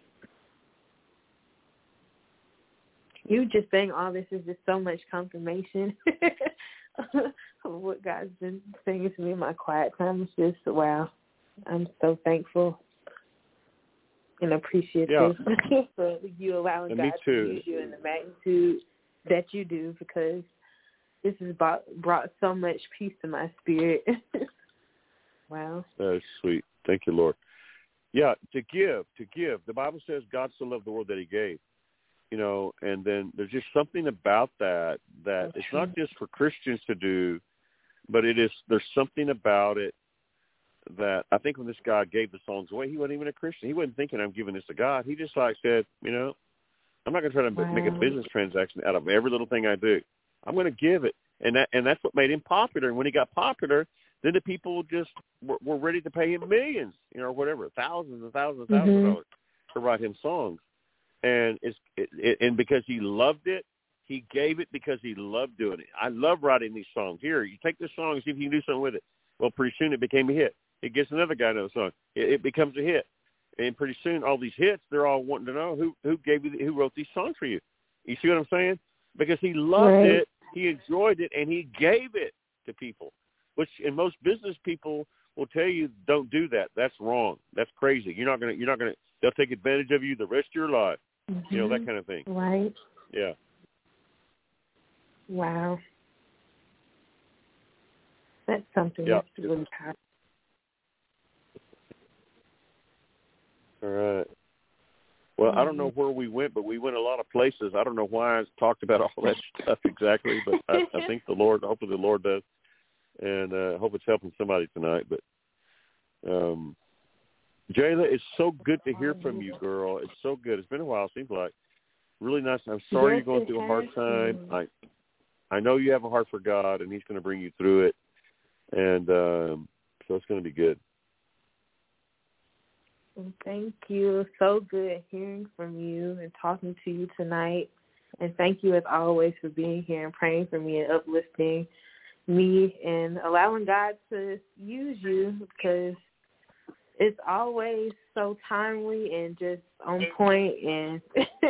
You just saying all this is just so much confirmation of what God's been saying to me in my quiet time. It's just, wow. I'm so thankful and appreciative for you allowing God to use you in the magnitude that you do, because this has brought so much peace to my spirit. Wow. That is sweet. Thank you, Lord. Yeah, to give. The Bible says God so loved the world that he gave. You know, and then there's just something about that it's not just for Christians to do, but there's something about it that I think when this guy gave the songs away, he wasn't even a Christian. He wasn't thinking, I'm giving this to God. He just said, you know, I'm not going to try to make a business transaction out of every little thing I do. I'm going to give it. And that's what made him popular. And when he got popular, then the people just were ready to pay him millions, you know, or whatever, thousands and thousands of dollars to write him songs. And and because he loved it, he gave it because he loved doing it. I love writing these songs. Here, you take this song and see if you can do something with it. Well, pretty soon it became a hit. It gets another guy another song. It becomes a hit. And pretty soon all these hits, they're all wanting to know who wrote these songs for you. You see what I'm saying? Because he loved it, he enjoyed it, and he gave it to people. Which, and most business people will tell you, don't do that. That's wrong. That's crazy. You're not gonna. They'll take advantage of you the rest of your life. You know, that kind of thing. Right. Yeah. Wow. That's something that's really powerful. All right. Well, I don't know where we went, but we went a lot of places. I don't know why I talked about all that stuff exactly, but I think hopefully the Lord does, and I hope it's helping somebody tonight. But Jayla, it's so good to hear from you, girl. It's so good. It's been a while, it seems like. Really nice. I'm sorry you're going through a hard time. I know you have a heart for God, and he's going to bring you through it. And so it's going to be good. Thank you. So good hearing from you and talking to you tonight. And thank you, as always, for being here and praying for me and uplifting me and allowing God to use you, because it's always so timely and just on point. And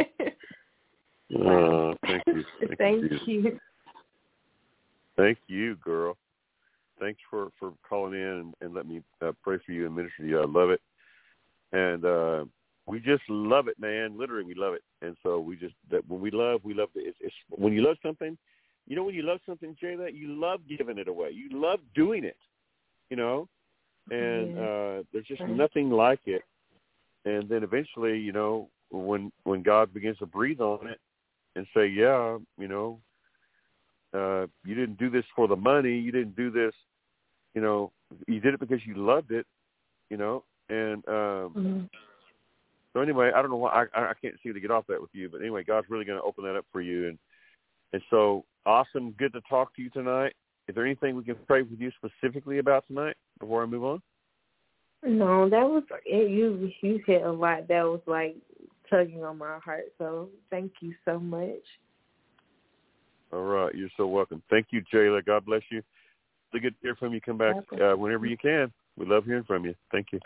thank you. Thank you. Thank you, girl. Thanks for calling in and let me pray for you and minister to you. I love it. And we just love it, man. Literally, we love it. And so when we love it. It's when you love something, you know, when you love something, Jay, that you love giving it away. You love doing it, you know. And there's just nothing like it. And then eventually, you know, when God begins to breathe on it and say, yeah, you know, you didn't do this for the money. You didn't do this, you know, you did it because you loved it, you know. And so anyway, I don't know why I can't seem to get off that with you. But anyway, God's really going to open that up for you. And so awesome. Good to talk to you tonight. Is there anything we can pray with you specifically about tonight before I move on? No, that was you hit a lot that was like tugging on my heart. So thank you so much. All right. You're so welcome. Thank you, Jayla. God bless you. It's good to hear from you. Come back whenever you can. We love hearing from you. Thank you.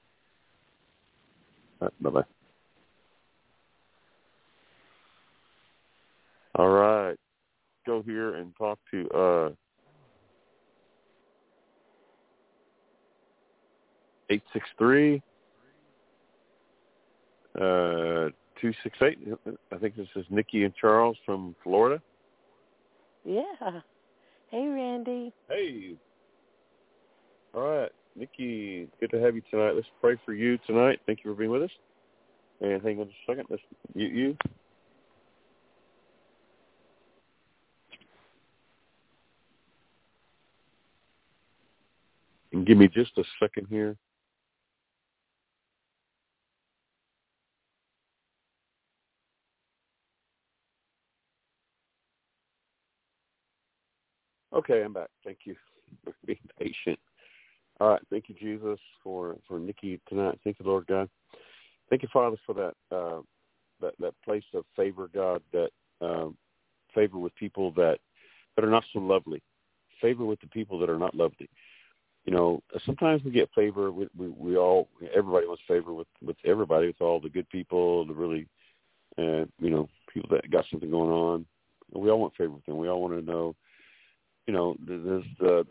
All right, bye-bye. All right. Go here and talk to 863 268. I think this is Nikki and Charles from Florida. Yeah. Hey, Randy. Hey. All right. Nikki, good to have you tonight. Let's pray for you tonight. Thank you for being with us. And hang on just a second. Let's mute you. And give me just a second here. Okay, I'm back. Thank you for being patient. All right, thank you, Jesus, for Nikki tonight. Thank you, Lord God. Thank you, Father, for that place of favor, God, that favor with people that are not so lovely, favor with the people that are not lovely. You know, sometimes we get favor. Everybody wants favor with everybody, with all the good people, the really, people that got something going on. We all want favor with them. We all want to know, does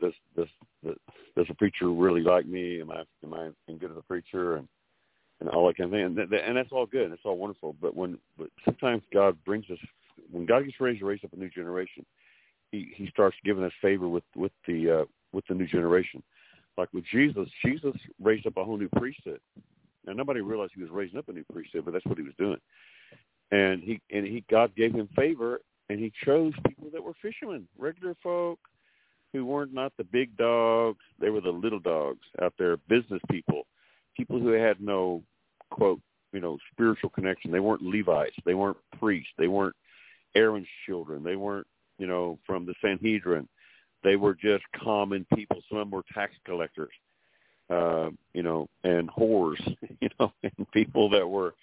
a preacher really like me? Am I good as a preacher? And all that kind of thing. And that's all good. That's all wonderful. But sometimes God brings us, when God gets ready to raise up a new generation, He starts giving us favor with the new generation. Like with Jesus raised up a whole new priesthood. Now nobody realized he was raising up a new priesthood, but that's what he was doing. And God gave him favor, and he chose people that were fishermen, regular folk who weren't not the big dogs. They were the little dogs out there, business people who had no, quote, spiritual connection. They weren't Levites. They weren't priests. They weren't Aaron's children. They weren't, from the Sanhedrin. They were just common people. Some of them were tax collectors, and whores, and people that were,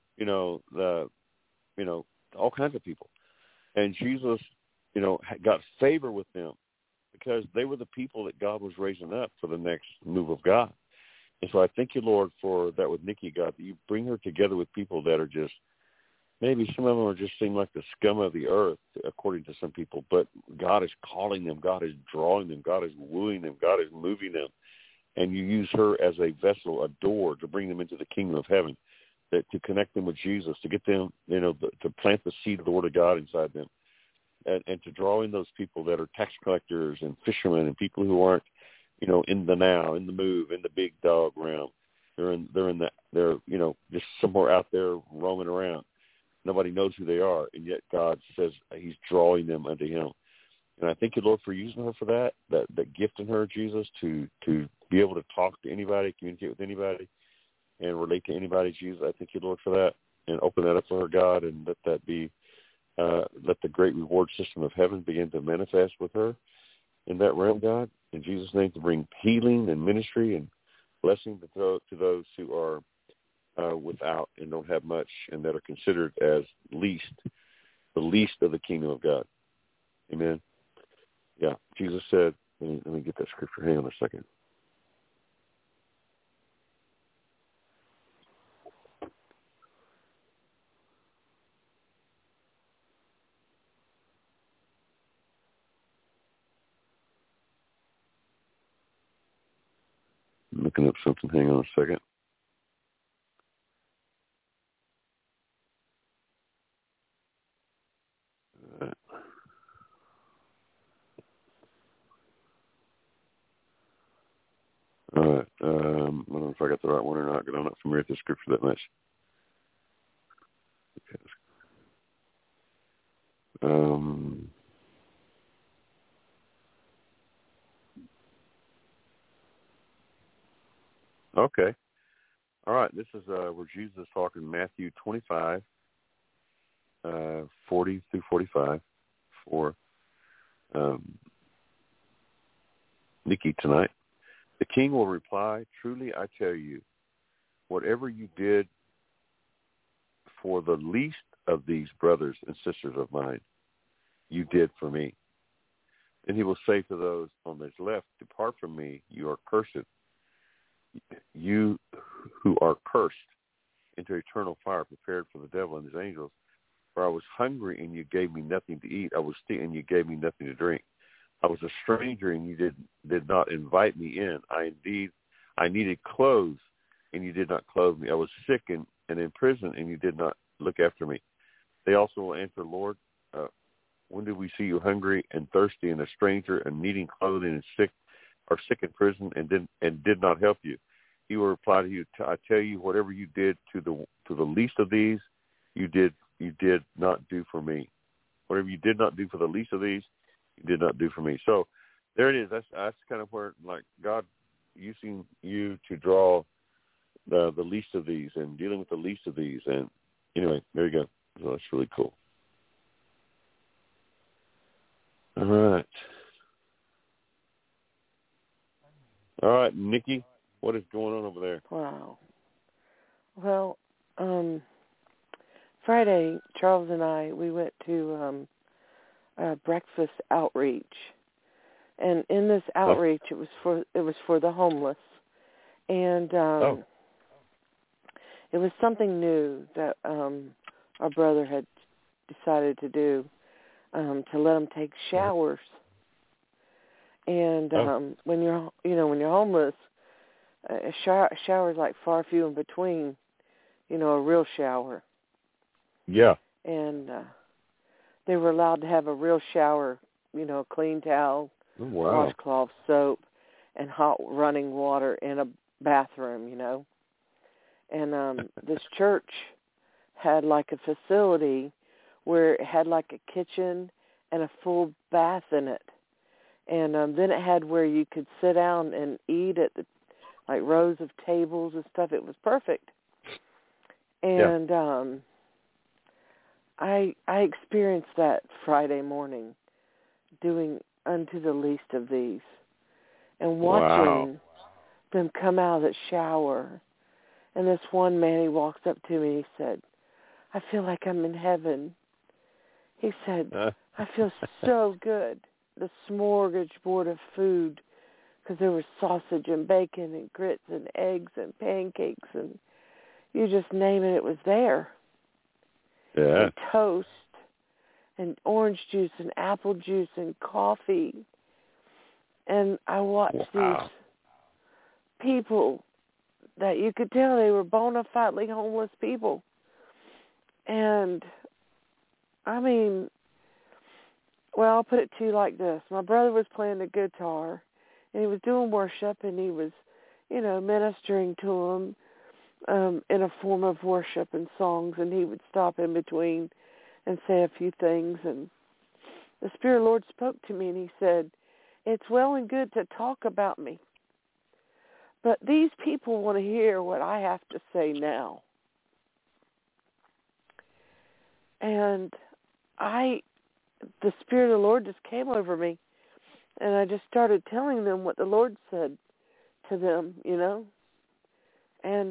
all kinds of people. And Jesus, got favor with them because they were the people that God was raising up for the next move of God. And so I thank you, Lord, for that with Nikki, God, that you bring her together with people that are just, maybe some of them are just seem like the scum of the earth, according to some people, but God is calling them. God is drawing them. God is wooing them. God is moving them. And you use her as a vessel, a door to bring them into the kingdom of heaven, that to connect them with Jesus, to get them, to plant the seed of the word of God inside them, and to draw in those people that are tax collectors and fishermen and people who aren't, in the now, in the move, in the big dog realm. They're just somewhere out there roaming around. Nobody knows who they are, and yet God says he's drawing them unto him. And I thank you, Lord, for using her for that gift in her, Jesus, to be able to talk to anybody, communicate with anybody, and relate to anybody, Jesus. I thank you, Lord, for that, and open that up for her, God, and let that be, let the great reward system of heaven begin to manifest with her in that realm, God. In Jesus' name, to bring healing and ministry and blessing to those who are without and don't have much, and that are considered as the least of the kingdom of God. Amen. Yeah, Jesus said, let me get that scripture. Hang on a second. I'm looking up something. Hang on a second. All right. I don't know if I got the right one or not, because I'm not familiar with the scripture that much. Okay. All right. This is where Jesus is talking, Matthew 25, 40 through 45, for Nikki tonight. The king will reply, "Truly I tell you, whatever you did for the least of these brothers and sisters of mine, you did for me." And he will say to those on his left, "Depart from me, you are cursed, you who are cursed, into eternal fire prepared for the devil and his angels. For I was hungry, and you gave me nothing to eat. I was sick, and you gave me nothing to drink. I was a stranger, and you did not invite me in. I needed clothes, and you did not clothe me. I was sick and in prison, and you did not look after me." They also will answer, "Lord, when did we see you hungry and thirsty and a stranger and needing clothing and sick in prison and did not help you?" He will reply to you, "I tell you, whatever you did to the least of these, you did not do for me." Whatever you did not do for the least of these, you did not do for me. So there it is. That's kind of where, like, God using you to draw the least of these and dealing with the least of these. And anyway, there you go. So that's really cool. All right. All right, Nikki, what is going on over there? Wow. Well, Friday, Charles and I, we went to a breakfast outreach, and in this outreach, it was for the homeless, and it was something new that our brother had decided to do, to let them take showers. And when you're homeless, a shower is like far few in between, a real shower. Yeah. And they were allowed to have a real shower, clean towel, washcloth, soap, and hot running water in a bathroom, And this church had like a facility where it had like a kitchen and a full bath in it. And then it had where you could sit down and eat at the like rows of tables and stuff. It was perfect. And I experienced that Friday morning, doing unto the least of these, and watching them come out of the shower. And this one man, he walks up to me and he said, "I feel like I'm in heaven." He said, "I feel so good." The smorgasbord of food, because there was sausage and bacon and grits and eggs and pancakes and you just name it, it was there. Yeah. And toast and orange juice and apple juice and coffee. And I watched these people that you could tell they were bona fide homeless people. And, I mean, well, I'll put it to you like this. My brother was playing the guitar, and he was doing worship, and he was, ministering to them in a form of worship and songs, and he would stop in between and say a few things. And the Spirit of the Lord spoke to me, and he said, "It's well and good to talk about me, but these people want to hear what I have to say now." And the Spirit of the Lord just came over me, and I just started telling them what the Lord said to them, And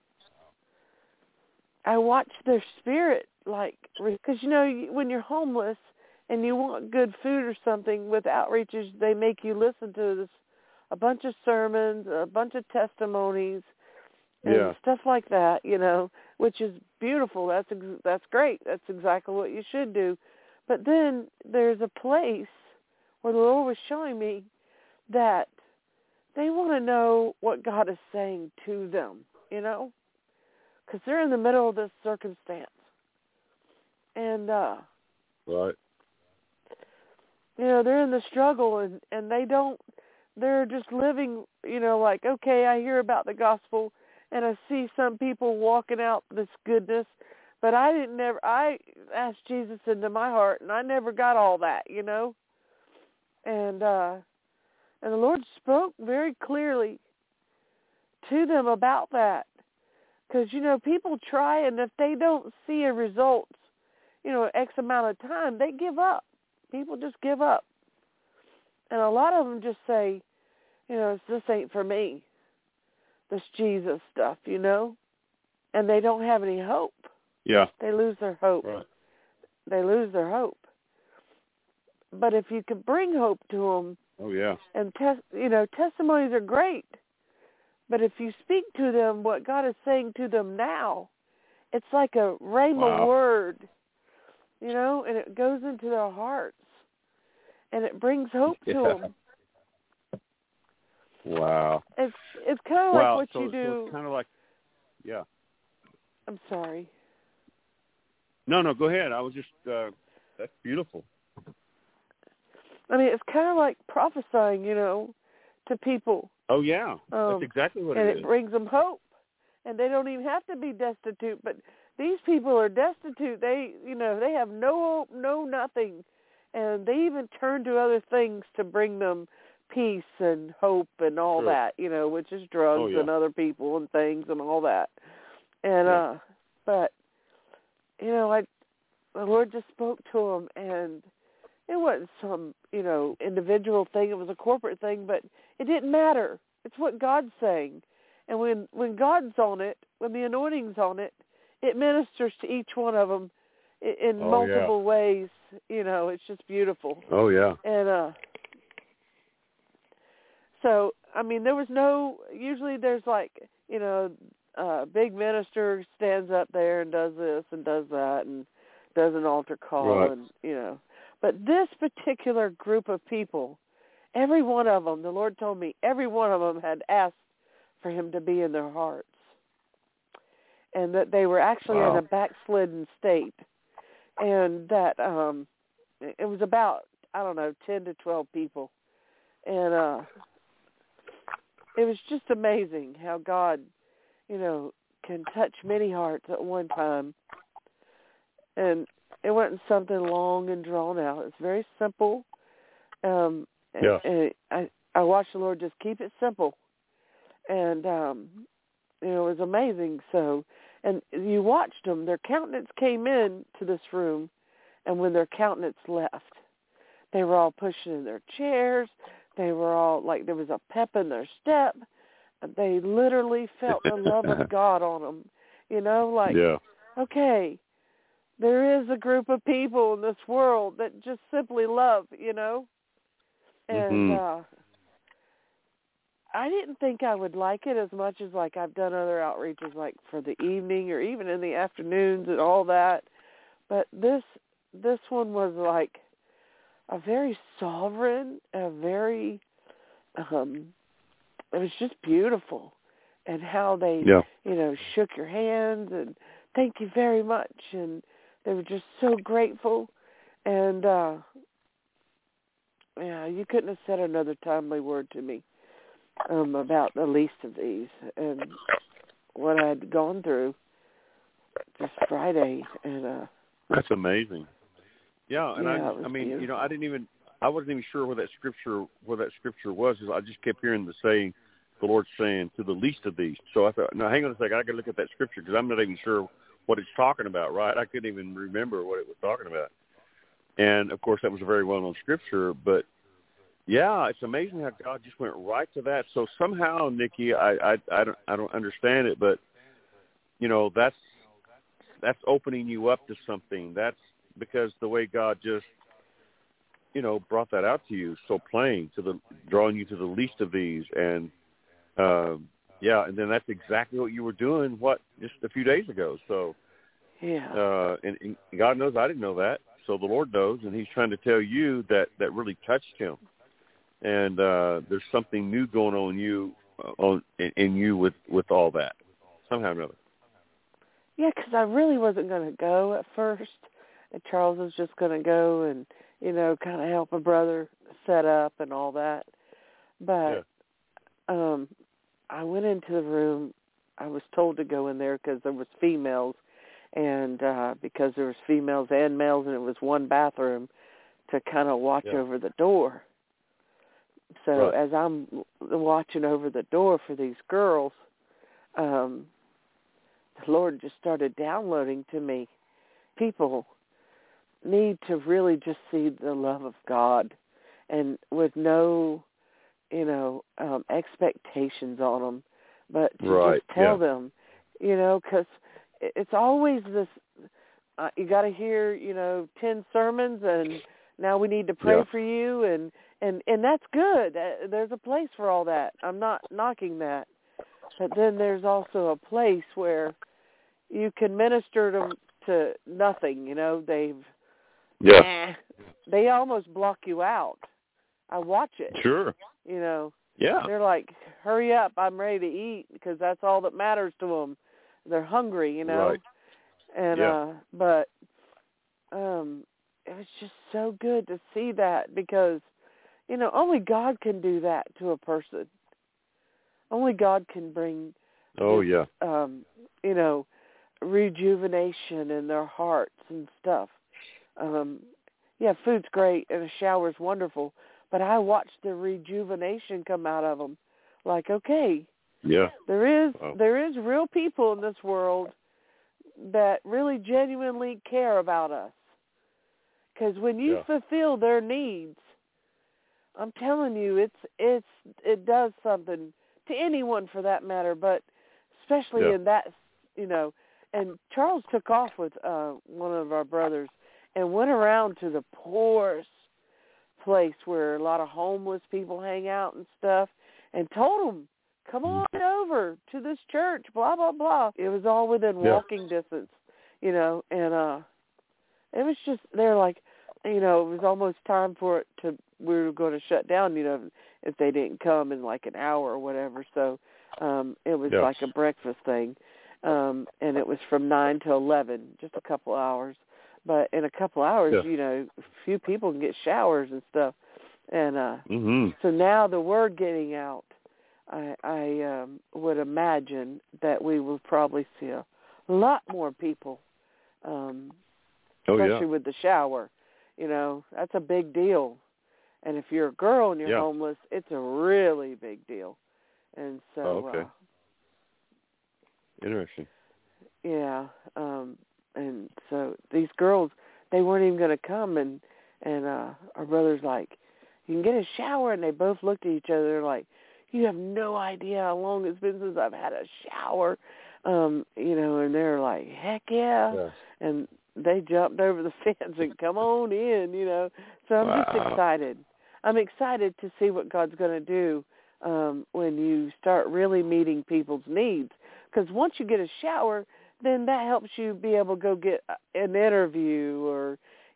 I watched their spirit, because, when you're homeless and you want good food or something, with outreaches, they make you listen to a bunch of sermons, a bunch of testimonies, and stuff like that, which is beautiful. That's great. That's exactly what you should do. But then there's a place where the Lord was showing me that they want to know what God is saying to them, because they're in the middle of this circumstance. And, right. They're in the struggle, and they're just living, okay, I hear about the gospel, and I see some people walking out this goodness, but I asked Jesus into my heart, and I never got all that, And the Lord spoke very clearly to them about that. Because, people try, and if they don't see a result, X amount of time, they give up. People just give up. And a lot of them just say, this ain't for me, this Jesus stuff, and they don't have any hope. Yeah. They lose their hope. Right. They lose their hope. But if you can bring hope to them, and testimonies are great, but if you speak to them what God is saying to them now, it's like a rhema word, and it goes into their hearts, and it brings hope to them. Wow. It's kind of like what you do. So it's kind of like, I'm sorry. No, go ahead. I was just, that's beautiful. I mean, it's kind of like prophesying, to people. Oh, yeah. That's exactly what it is. And it brings them hope. And they don't even have to be destitute. But these people are destitute. They, they have no hope, no nothing. And they even turn to other things to bring them peace and hope and all that, which is drugs and other people and things and all that. And, but, the Lord just spoke to them, and it wasn't some, individual thing. It was a corporate thing, but it didn't matter. It's what God's saying. And when God's on it, when the anointing's on it, it ministers to each one of them in multiple ways. You know, it's just beautiful. Oh, yeah. And so, I mean, there was usually there's like, you know, a big minister stands up there and does this and does that and does an altar call. Right. And, you know. But this particular group of people, every one of them, the Lord told me, every one of them had asked for him to be in their hearts. And that they were actually in a backslidden state. And that it was about, 10 to 12 people. And it was just amazing how God, you know, can touch many hearts at one time. And it wasn't something long and drawn out. It's very simple. And I watched the Lord just keep it simple. And, you know, it was amazing. So, and you watched them. Their countenance came in to this room, and when their countenance left, they were all pushing in their chairs. They were all, like, there was a pep in their step. They literally felt the love of God on them. You know, like, okay, there is a group of people in this world that just simply love, you know. And I didn't think I would like it as much as, like, I've done other outreaches, like, for the evening or even in the afternoons and all that. But this one was, like, a very sovereign, a very, it was just beautiful. And how they, you know, shook your hands and thank you very much. And they were just so grateful. And, you couldn't have said another timely word to me about the least of these and what I'd gone through this Friday. And that's amazing. Yeah, and I mean, beautiful. you know, I wasn't even sure where that scripture was. I just kept hearing the Lord saying, to the least of these. So I thought, no, hang on a second, I got to look at that scripture because I'm not even sure what it's talking about, right? I couldn't even remember what it was talking about. And, of course, that was a very well-known scripture. But, yeah, it's amazing how God just went right to that. So somehow, Nikki, I don't understand it, but, you know, that's opening you up to something. That's because the way God just, you know, brought that out to you so plain, drawing you to the least of these. And, and then that's exactly what you were doing, just a few days ago. So, and God knows I didn't know that. So the Lord knows, and he's trying to tell you that really touched him. And there's something new going on in you with all that, somehow or another. Yeah, because I really wasn't going to go at first. And Charles was just going to go and, you know, kind of help a brother set up and all that. But I went into the room. I was told to go in there because there was females, and because there was females and males, and it was one bathroom to kind of watch over the door. So as I'm watching over the door for these girls, the Lord just started downloading to me, people need to really just see the love of God, and with no, you know, expectations on them, but to just tell them, you know, because it's always this, you got to hear, you know, 10 sermons, and now we need to pray for you, and that's good. There's a place for all that. I'm not knocking that. But then there's also a place where you can minister to nothing, you know. They almost block you out. I watch it. Sure. You know. Yeah. They're like, hurry up, I'm ready to eat, because that's all that matters to them. They're hungry, you know. Right. And but it was just so good to see that, because, you know, only God can do that to a person. Only God can bring you know, rejuvenation in their hearts and stuff. Food's great and a shower's wonderful, but I watched the rejuvenation come out of them. Like, okay, there is real people in this world that really genuinely care about us. Because when you fulfill their needs, I'm telling you, it does something to anyone for that matter, but especially in that, and Charles took off with one of our brothers and went around to the poorest place where a lot of homeless people hang out and stuff, and told them, come on over to this church, blah, blah, blah. It was all within walking distance, and it was just, they're like, it was almost time for it we were going to shut down, if they didn't come in like an hour or whatever. So it was like a breakfast thing, and it was from 9 to 11, just a couple hours. But in a couple hours, a few people can get showers and stuff. And so now the word getting out, I would imagine that we will probably see a lot more people, especially with the shower. That's a big deal. And if you're a girl and you're homeless, it's a really big deal. And so, interesting. Yeah. And so these girls, they weren't even going to come. And our brother's like, you can get a shower. And they both looked at each other like, you have no idea how long it's been since I've had a shower. And they're like, heck yeah. And they jumped over the fence and come on in, So I'm just excited. I'm excited to see what God's going to do when you start really meeting people's needs. Because once you get a shower, then that helps you be able to go get an interview or,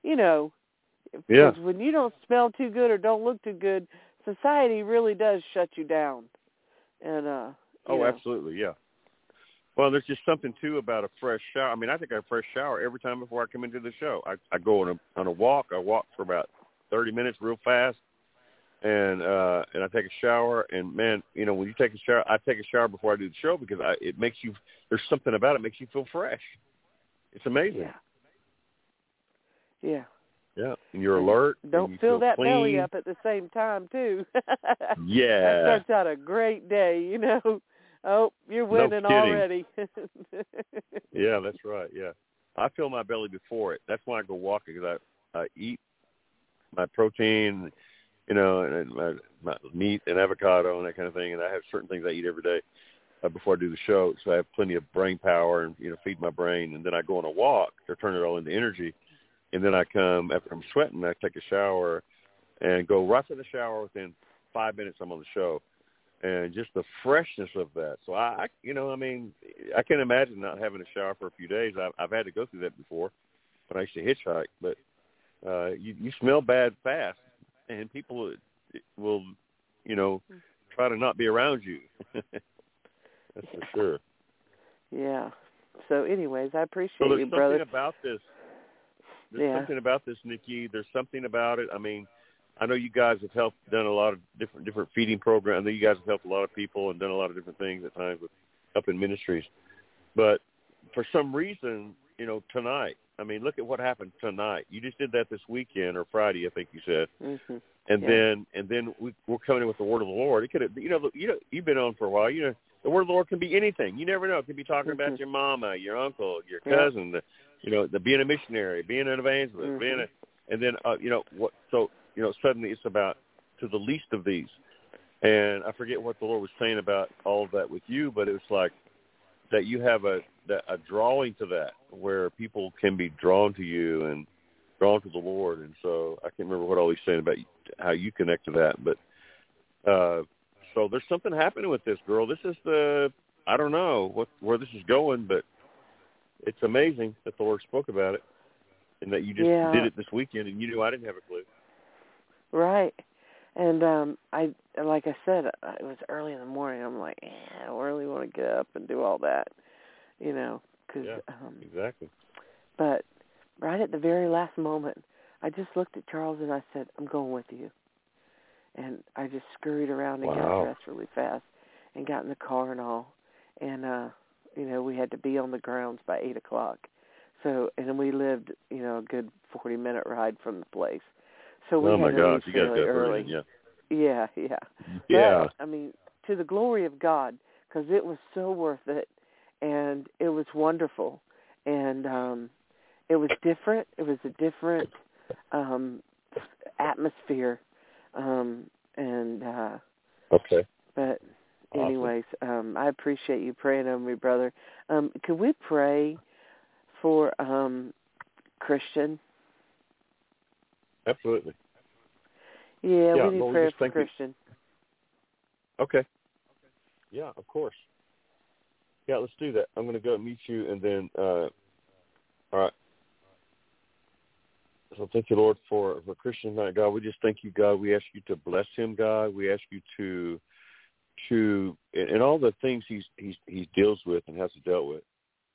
because when you don't smell too good or don't look too good, society really does shut you down. And absolutely, yeah. Well, there's just something, too, about a fresh shower. I mean, I take a fresh shower every time before I come into the show. I go on a walk. I walk for about 30 minutes real fast, and I take a shower. And, man, when you take a shower, I take a shower before I do the show because it makes you – there's something about it makes you feel fresh. It's amazing. Yeah. Yeah, and you're alert. Don't you fill that clean. belly up at the same time, too. Yeah. That starts out a great day, Oh, you're winning already. Yeah, that's right, yeah. I fill my belly before it. That's why I go walking, because I eat my protein, and my meat and avocado and that kind of thing, and I have certain things I eat every day before I do the show, so I have plenty of brain power and, feed my brain, and then I go on a walk to turn it all into energy, and then I come, after I'm sweating, I take a shower and go right to the shower. Within 5 minutes, I'm on the show. And just the freshness of that. So I can imagine not having a shower for a few days. I've had to go through that before when I used to hitchhike. But you smell bad fast, and people will, try to not be around you. That's for sure. Yeah. So, anyways, I appreciate you, brother. There's something about this. There's something about this, Nikki. There's something about it. I mean, I know you guys have done a lot of different feeding programs. I know you guys have helped a lot of people and done a lot of different things at times with helping ministries. But for some reason, tonight, I mean, look at what happened tonight. You just did that this weekend or Friday, I think you said. Mm-hmm. And then we're coming in with the word of the Lord. It could have, you've been on for a while. The word of the Lord can be anything. You never know. It could be talking about your mama, your uncle, your cousin, the being a missionary, being an evangelist, suddenly it's about to the least of these. And I forget what the Lord was saying about all of that with you, but it was like that you have a drawing to that where people can be drawn to you and drawn to the Lord. And so I can't remember what all he's saying about how you connect to that. But so there's something happening with this, girl. This is I don't know where this is going, but it's amazing that the Lord spoke about it and that you just did it this weekend, and you knew I didn't have a clue. Right. And like I said, it was early in the morning. I'm like, I don't really want to get up and do all that, because exactly. But right at the very last moment, I just looked at Charles and I said, I'm going with you. And I just scurried around and got dressed really fast and got in the car and all. And, we had to be on the grounds by 8 o'clock. So, and then we lived, a good 40-minute ride from the place. So we had to leave fairly early. Yeah. But, I mean, to the glory of God, because it was so worth it, and it was wonderful, and it was different. It was a different atmosphere, okay. But Awesome. anyways, I appreciate you praying over me, brother. Could we pray for Christian? Absolutely. Yeah, we need Lord, prayer for thank you. Christian. Okay. Yeah, of course. Yeah, let's do that. I'm going to go meet you, and then, all right. So thank you, Lord, for Christian tonight, God. We just thank you, God. We ask you to bless him, God. We ask you to and all the things he deals with and has dealt with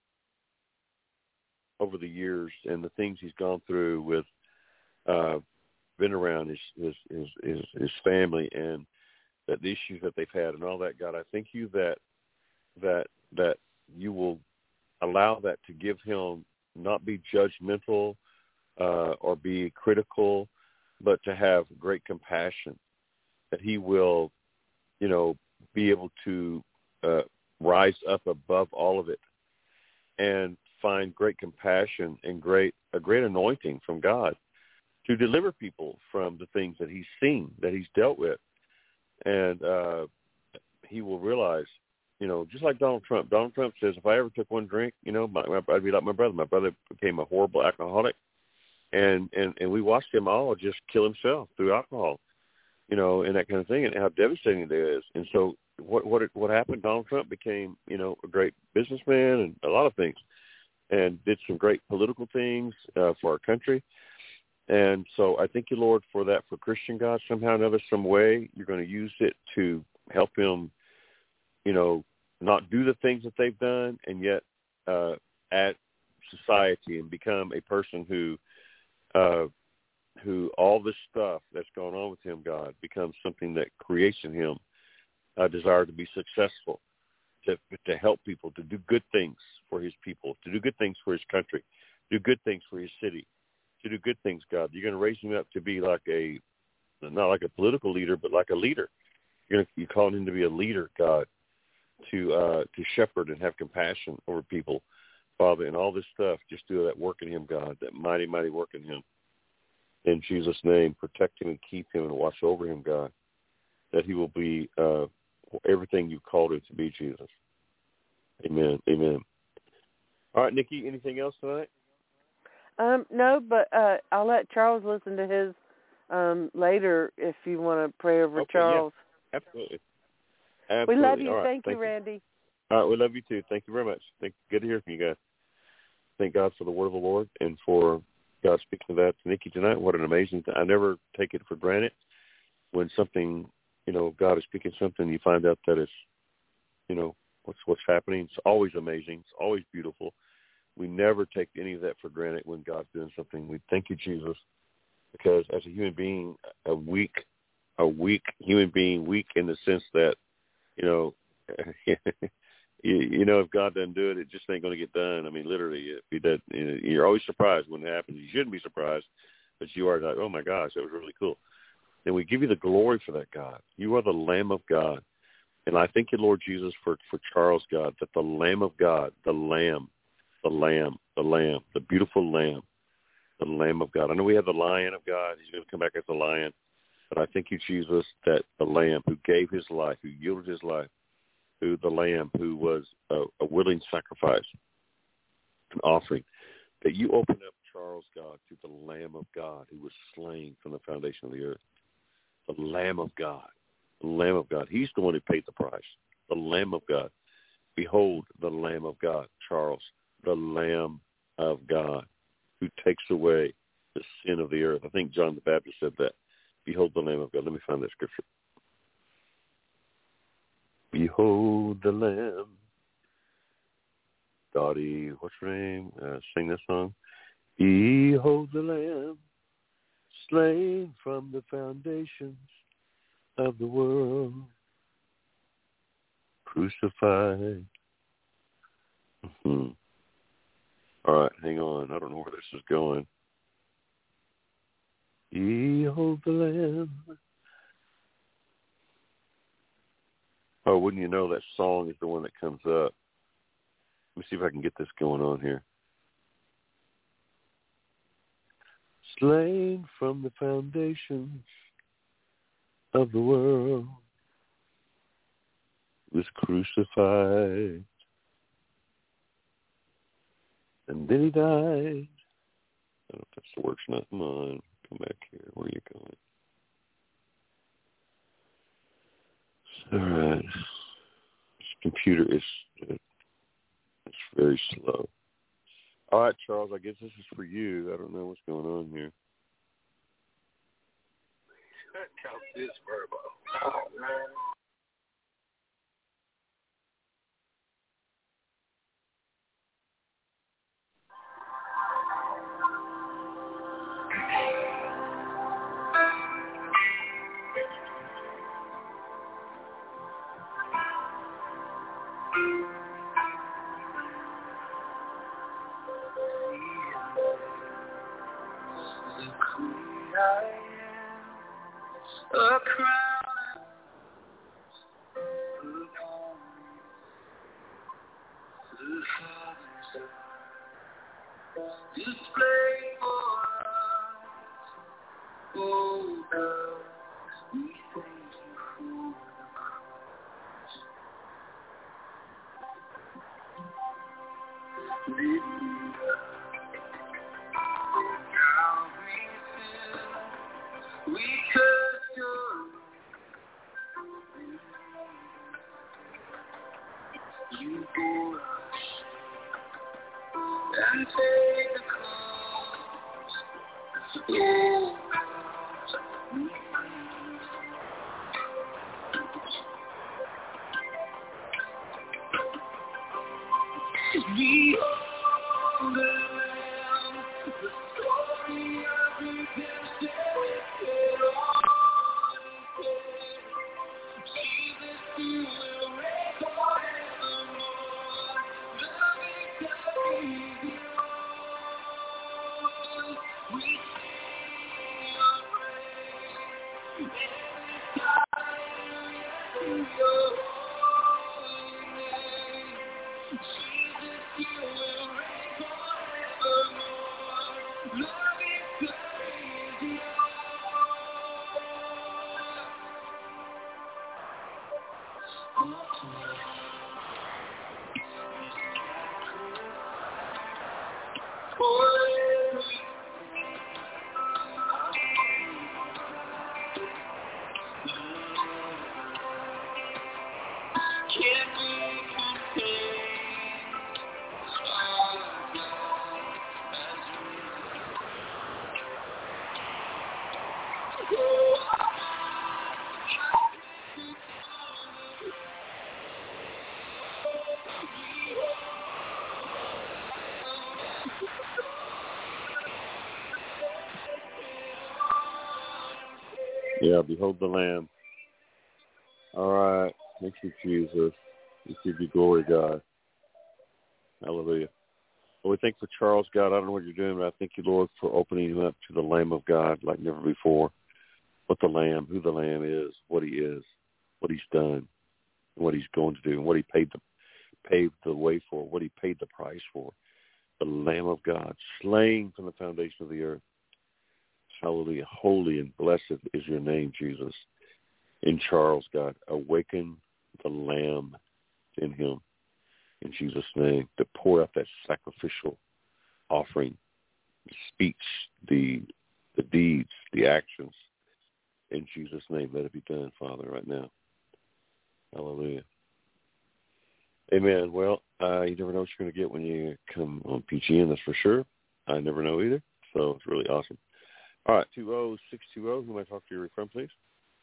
over the years, and the things he's gone through with been around his family, and that the issues that they've had and all that, God. I thank you that you will allow that to give him not be judgmental or be critical, but to have great compassion, that he will, be able to rise up above all of it and find great compassion and a great anointing from God to deliver people from the things that he's seen, that he's dealt with. And he will realize, just like Donald Trump. Donald Trump says, if I ever took one drink, I'd be like my brother. My brother became a horrible alcoholic, and we watched him all just kill himself through alcohol, and that kind of thing, and how devastating it is. And so what happened? Donald Trump became, a great businessman and a lot of things, and did some great political things for our country. And so I thank you, Lord, for that, for Christian, God. Somehow or another, some way, you're going to use it to help him, not do the things that they've done, and yet add society and become a person who all this stuff that's going on with him, God, becomes something that creates in him a desire to be successful, to help people, to do good things for his people, to do good things for his country, do good things for his city, to do good things, God. You're going to raise him up to be not like a political leader, but like a leader. You're calling him to be a leader, God, to shepherd and have compassion over people, Father, and all this stuff. Just do that work in him, God, that mighty, mighty work in him. In Jesus' name, protect him and keep him and watch over him, God, that he will be everything you called him to be, Jesus. Amen. Amen. All right, Nikki, anything else tonight? No, but I'll let Charles listen to his later if you want to pray over Charles. Yeah, absolutely. We love you. Right. Thank you, Randy. All right, we love you too. Thank you very much. Good to hear from you guys. Thank God for the word of the Lord and for God speaking to that to Nikki tonight. What an amazing thing. I never take it for granted when something, God is speaking something, you find out that it's, what's happening. It's always amazing. It's always beautiful. We never take any of that for granted when God's doing something. We thank you, Jesus, because as a human being, a weak human being, weak in the sense that, if God doesn't do it, it just ain't going to get done. I mean, literally, if he does, you're always surprised when it happens. You shouldn't be surprised, but you are like, oh my gosh, that was really cool. And we give you the glory for that, God. You are the Lamb of God. And I thank you, Lord Jesus, for Charles, God, that the Lamb of God, the beautiful Lamb, the Lamb of God. I know we have the Lion of God. He's going to come back as the Lion. But I thank you, Jesus, that the Lamb who gave his life, who yielded his life, who the Lamb who was a willing sacrifice, an offering, that you open up Charles, God, to the Lamb of God who was slain from the foundation of the earth. The Lamb of God. The Lamb of God. He's the one who paid the price. The Lamb of God. Behold the Lamb of God, Charles, the Lamb of God who takes away the sin of the earth. I think John the Baptist said that. Behold the Lamb of God. Let me find that scripture. Behold the Lamb. Dottie, what's her name? Sing this song. Behold the Lamb, slain from the foundations of the world, crucified. All right, hang on. I don't know where this is going. Behold the Lamb. Oh, wouldn't you know that song is the one that comes up. Let me see if I can get this going on here. Slain from the foundations of the world. was crucified. And then he died. I don't know if that's the works, not mine. Come back here. Where are you going? All right. This computer is it's very slow. All right, Charles, I guess this is for you. I don't know what's going on here. Count this verbal. Oh, man. A crown upon the Father's eye, display for us, oh God, we thank you for the cross. Lifted up, now we curse your you bore us and take the cross. Oh, God, we behold the Lamb, the story of redemption is on Jesus, you will reign forevermore. The victory is yours. We sing your praise. Hallelujah to your holy name. Jesus, you will reign forevermore. The victory is yours. Yeah, behold the Lamb. All right. Thank you, Jesus. We give you glory, God. Hallelujah. Well, we thank for Charles, God. I don't know what you're doing, but I thank you, Lord, for opening him up to the Lamb of God like never before. What the Lamb, who the Lamb is, what he is, what he's done, what he's going to do, and what he paved the way for, what he paid the price for. The Lamb of God, slain from the foundation of the earth. Hallelujah. Holy and blessed is your name, Jesus. In Charles, God, awaken the Lamb in him, in Jesus' name, to pour out that sacrificial offering, the speech, the deeds, the actions. In Jesus' name, let it be done, Father, right now. Hallelujah. Amen. Well, you never know what you're going to get when you come on PGN, that's for sure. I never know either, so it's really awesome. All right, 20620, who am I talking to you from, please?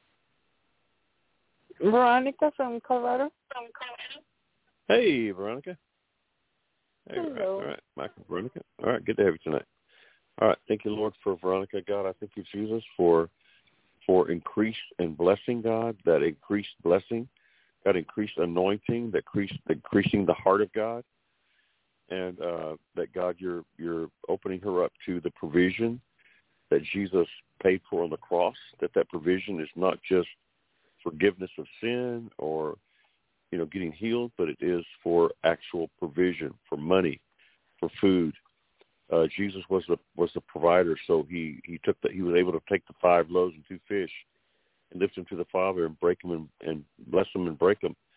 Veronica from Colorado. Hey, Veronica. Hey, hello. All right, Michael, Veronica. All right, good to have you tonight. All right, thank you, Lord, for Veronica. God, I thank you, Jesus, for increased and blessing, God, that increased blessing, that increased anointing, that increasing the heart of God, and that, God, you're opening her up to the provision that Jesus paid for on the cross, that provision is not just forgiveness of sin or, getting healed, but it is for actual provision, for money, for food. Jesus was the provider, so he was able to take the 5 loaves and 2 fish and lift them to the Father and break them and bless them and break them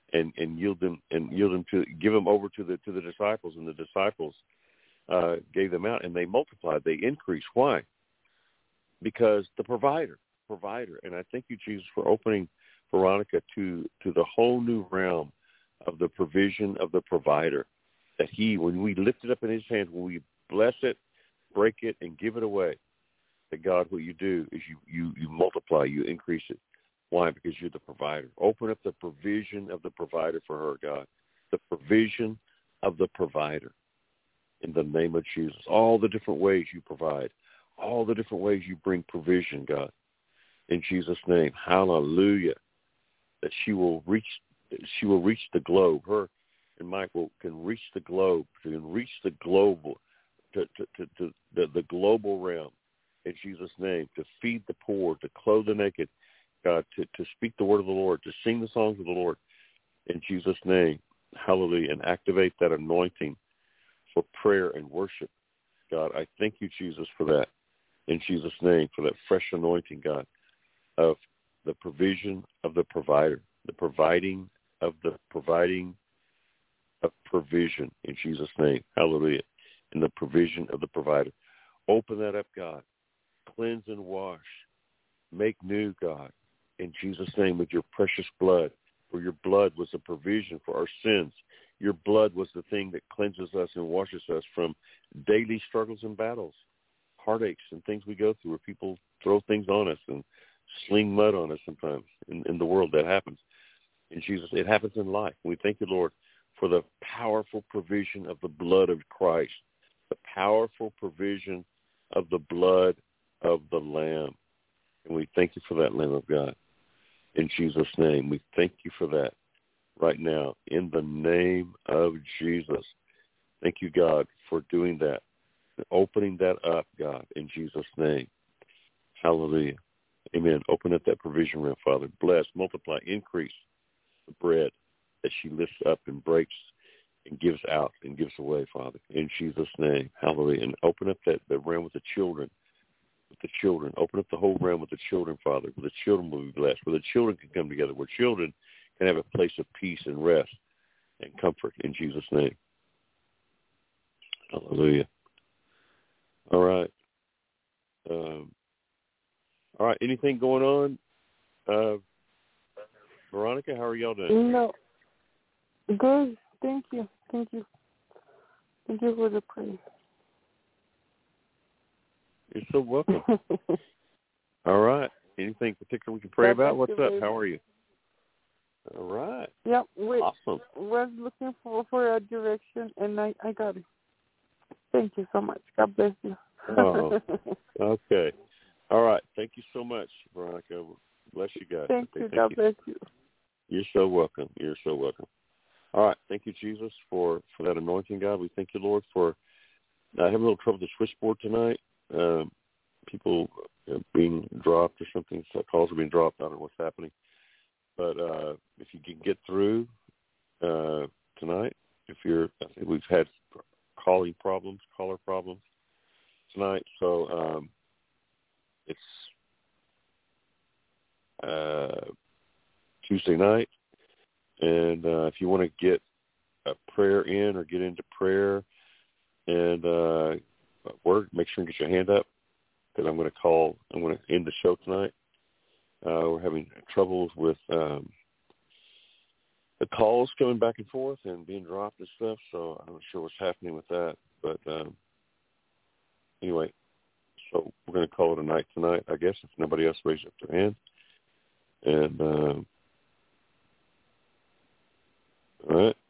and yield them to give them over to the disciples, and the disciples gave them out, and they multiplied, they increased. Why? Because the provider. And I thank you, Jesus, for opening Veronica to the whole new realm of the provision of the provider. That when we lift it up in his hands, when we bless it, break it, and give it away, that God, what you do is you multiply, you increase it. Why? Because you're the provider. Open up the provision of the provider for her, God. The provision of the provider in the name of Jesus. All the different ways you provide, all the different ways you bring provision, God. In Jesus' name, hallelujah. That she will reach the globe. Her and Michael can reach the globe, can reach the global, to the global realm. In Jesus' name, to feed the poor, to clothe the naked, God, to speak the word of the Lord, to sing the songs of the Lord. In Jesus' name, hallelujah, and activate that anointing for prayer and worship. God, I thank you, Jesus, for that. In Jesus' name, for that fresh anointing, God, of the provision of the provider, the providing of provision. In Jesus' name, hallelujah, and the provision of the provider. Open that up, God. Cleanse and wash. Make new, God, in Jesus' name, with your precious blood. For your blood was a provision for our sins. Your blood was the thing that cleanses us and washes us from daily struggles and battles, heartaches and things we go through where people throw things on us and sling mud on us sometimes in the world. That happens. In Jesus, it happens in life. We thank you, Lord, for the powerful provision of the blood of Christ, the powerful provision of the blood of the Lamb. And we thank you for that, Lamb of God. In Jesus' name, we thank you for that right now. In the name of Jesus. Thank you, God, for doing that, opening that up, God, in Jesus' name. Hallelujah. Amen. Open up that provision realm, Father. Bless, multiply, increase the bread that she lifts up and breaks and gives out and gives away, Father. In Jesus' name. Hallelujah. And open up that realm with the children. Open up the whole realm with the children, Father, where the children will be blessed, where the children can come together, where children can have a place of peace and rest and comfort in Jesus' name. Hallelujah. All right. All right. Anything going on? Veronica, how are y'all doing? No. Good. Thank you. Thank you for the praise. You're so welcome. All right. Anything particular we can pray about? What's up? How are you? All right. Yep. Awesome. We're looking for a direction, and I got it. Thank you so much. God bless you. Oh, okay. All right. Thank you so much, Veronica. Bless you guys. Thank you. God bless you. You're so welcome. You're so welcome. All right. Thank you, Jesus, for that anointing, God. We thank you, Lord, for having a little trouble with the switchboard tonight. People being dropped or something. So calls are being dropped. I don't know what's happening. But if you can get through tonight, I think we've had caller problems tonight. So it's Tuesday night. And if you want to get a prayer in or get into prayer and make sure and get your hand up, because I'm going to end the show tonight. We're having troubles with the calls coming back and forth and being dropped and stuff, so I'm not sure what's happening with that. But anyway, so we're going to call it a night tonight, I guess, if nobody else raises up their hand. And all right.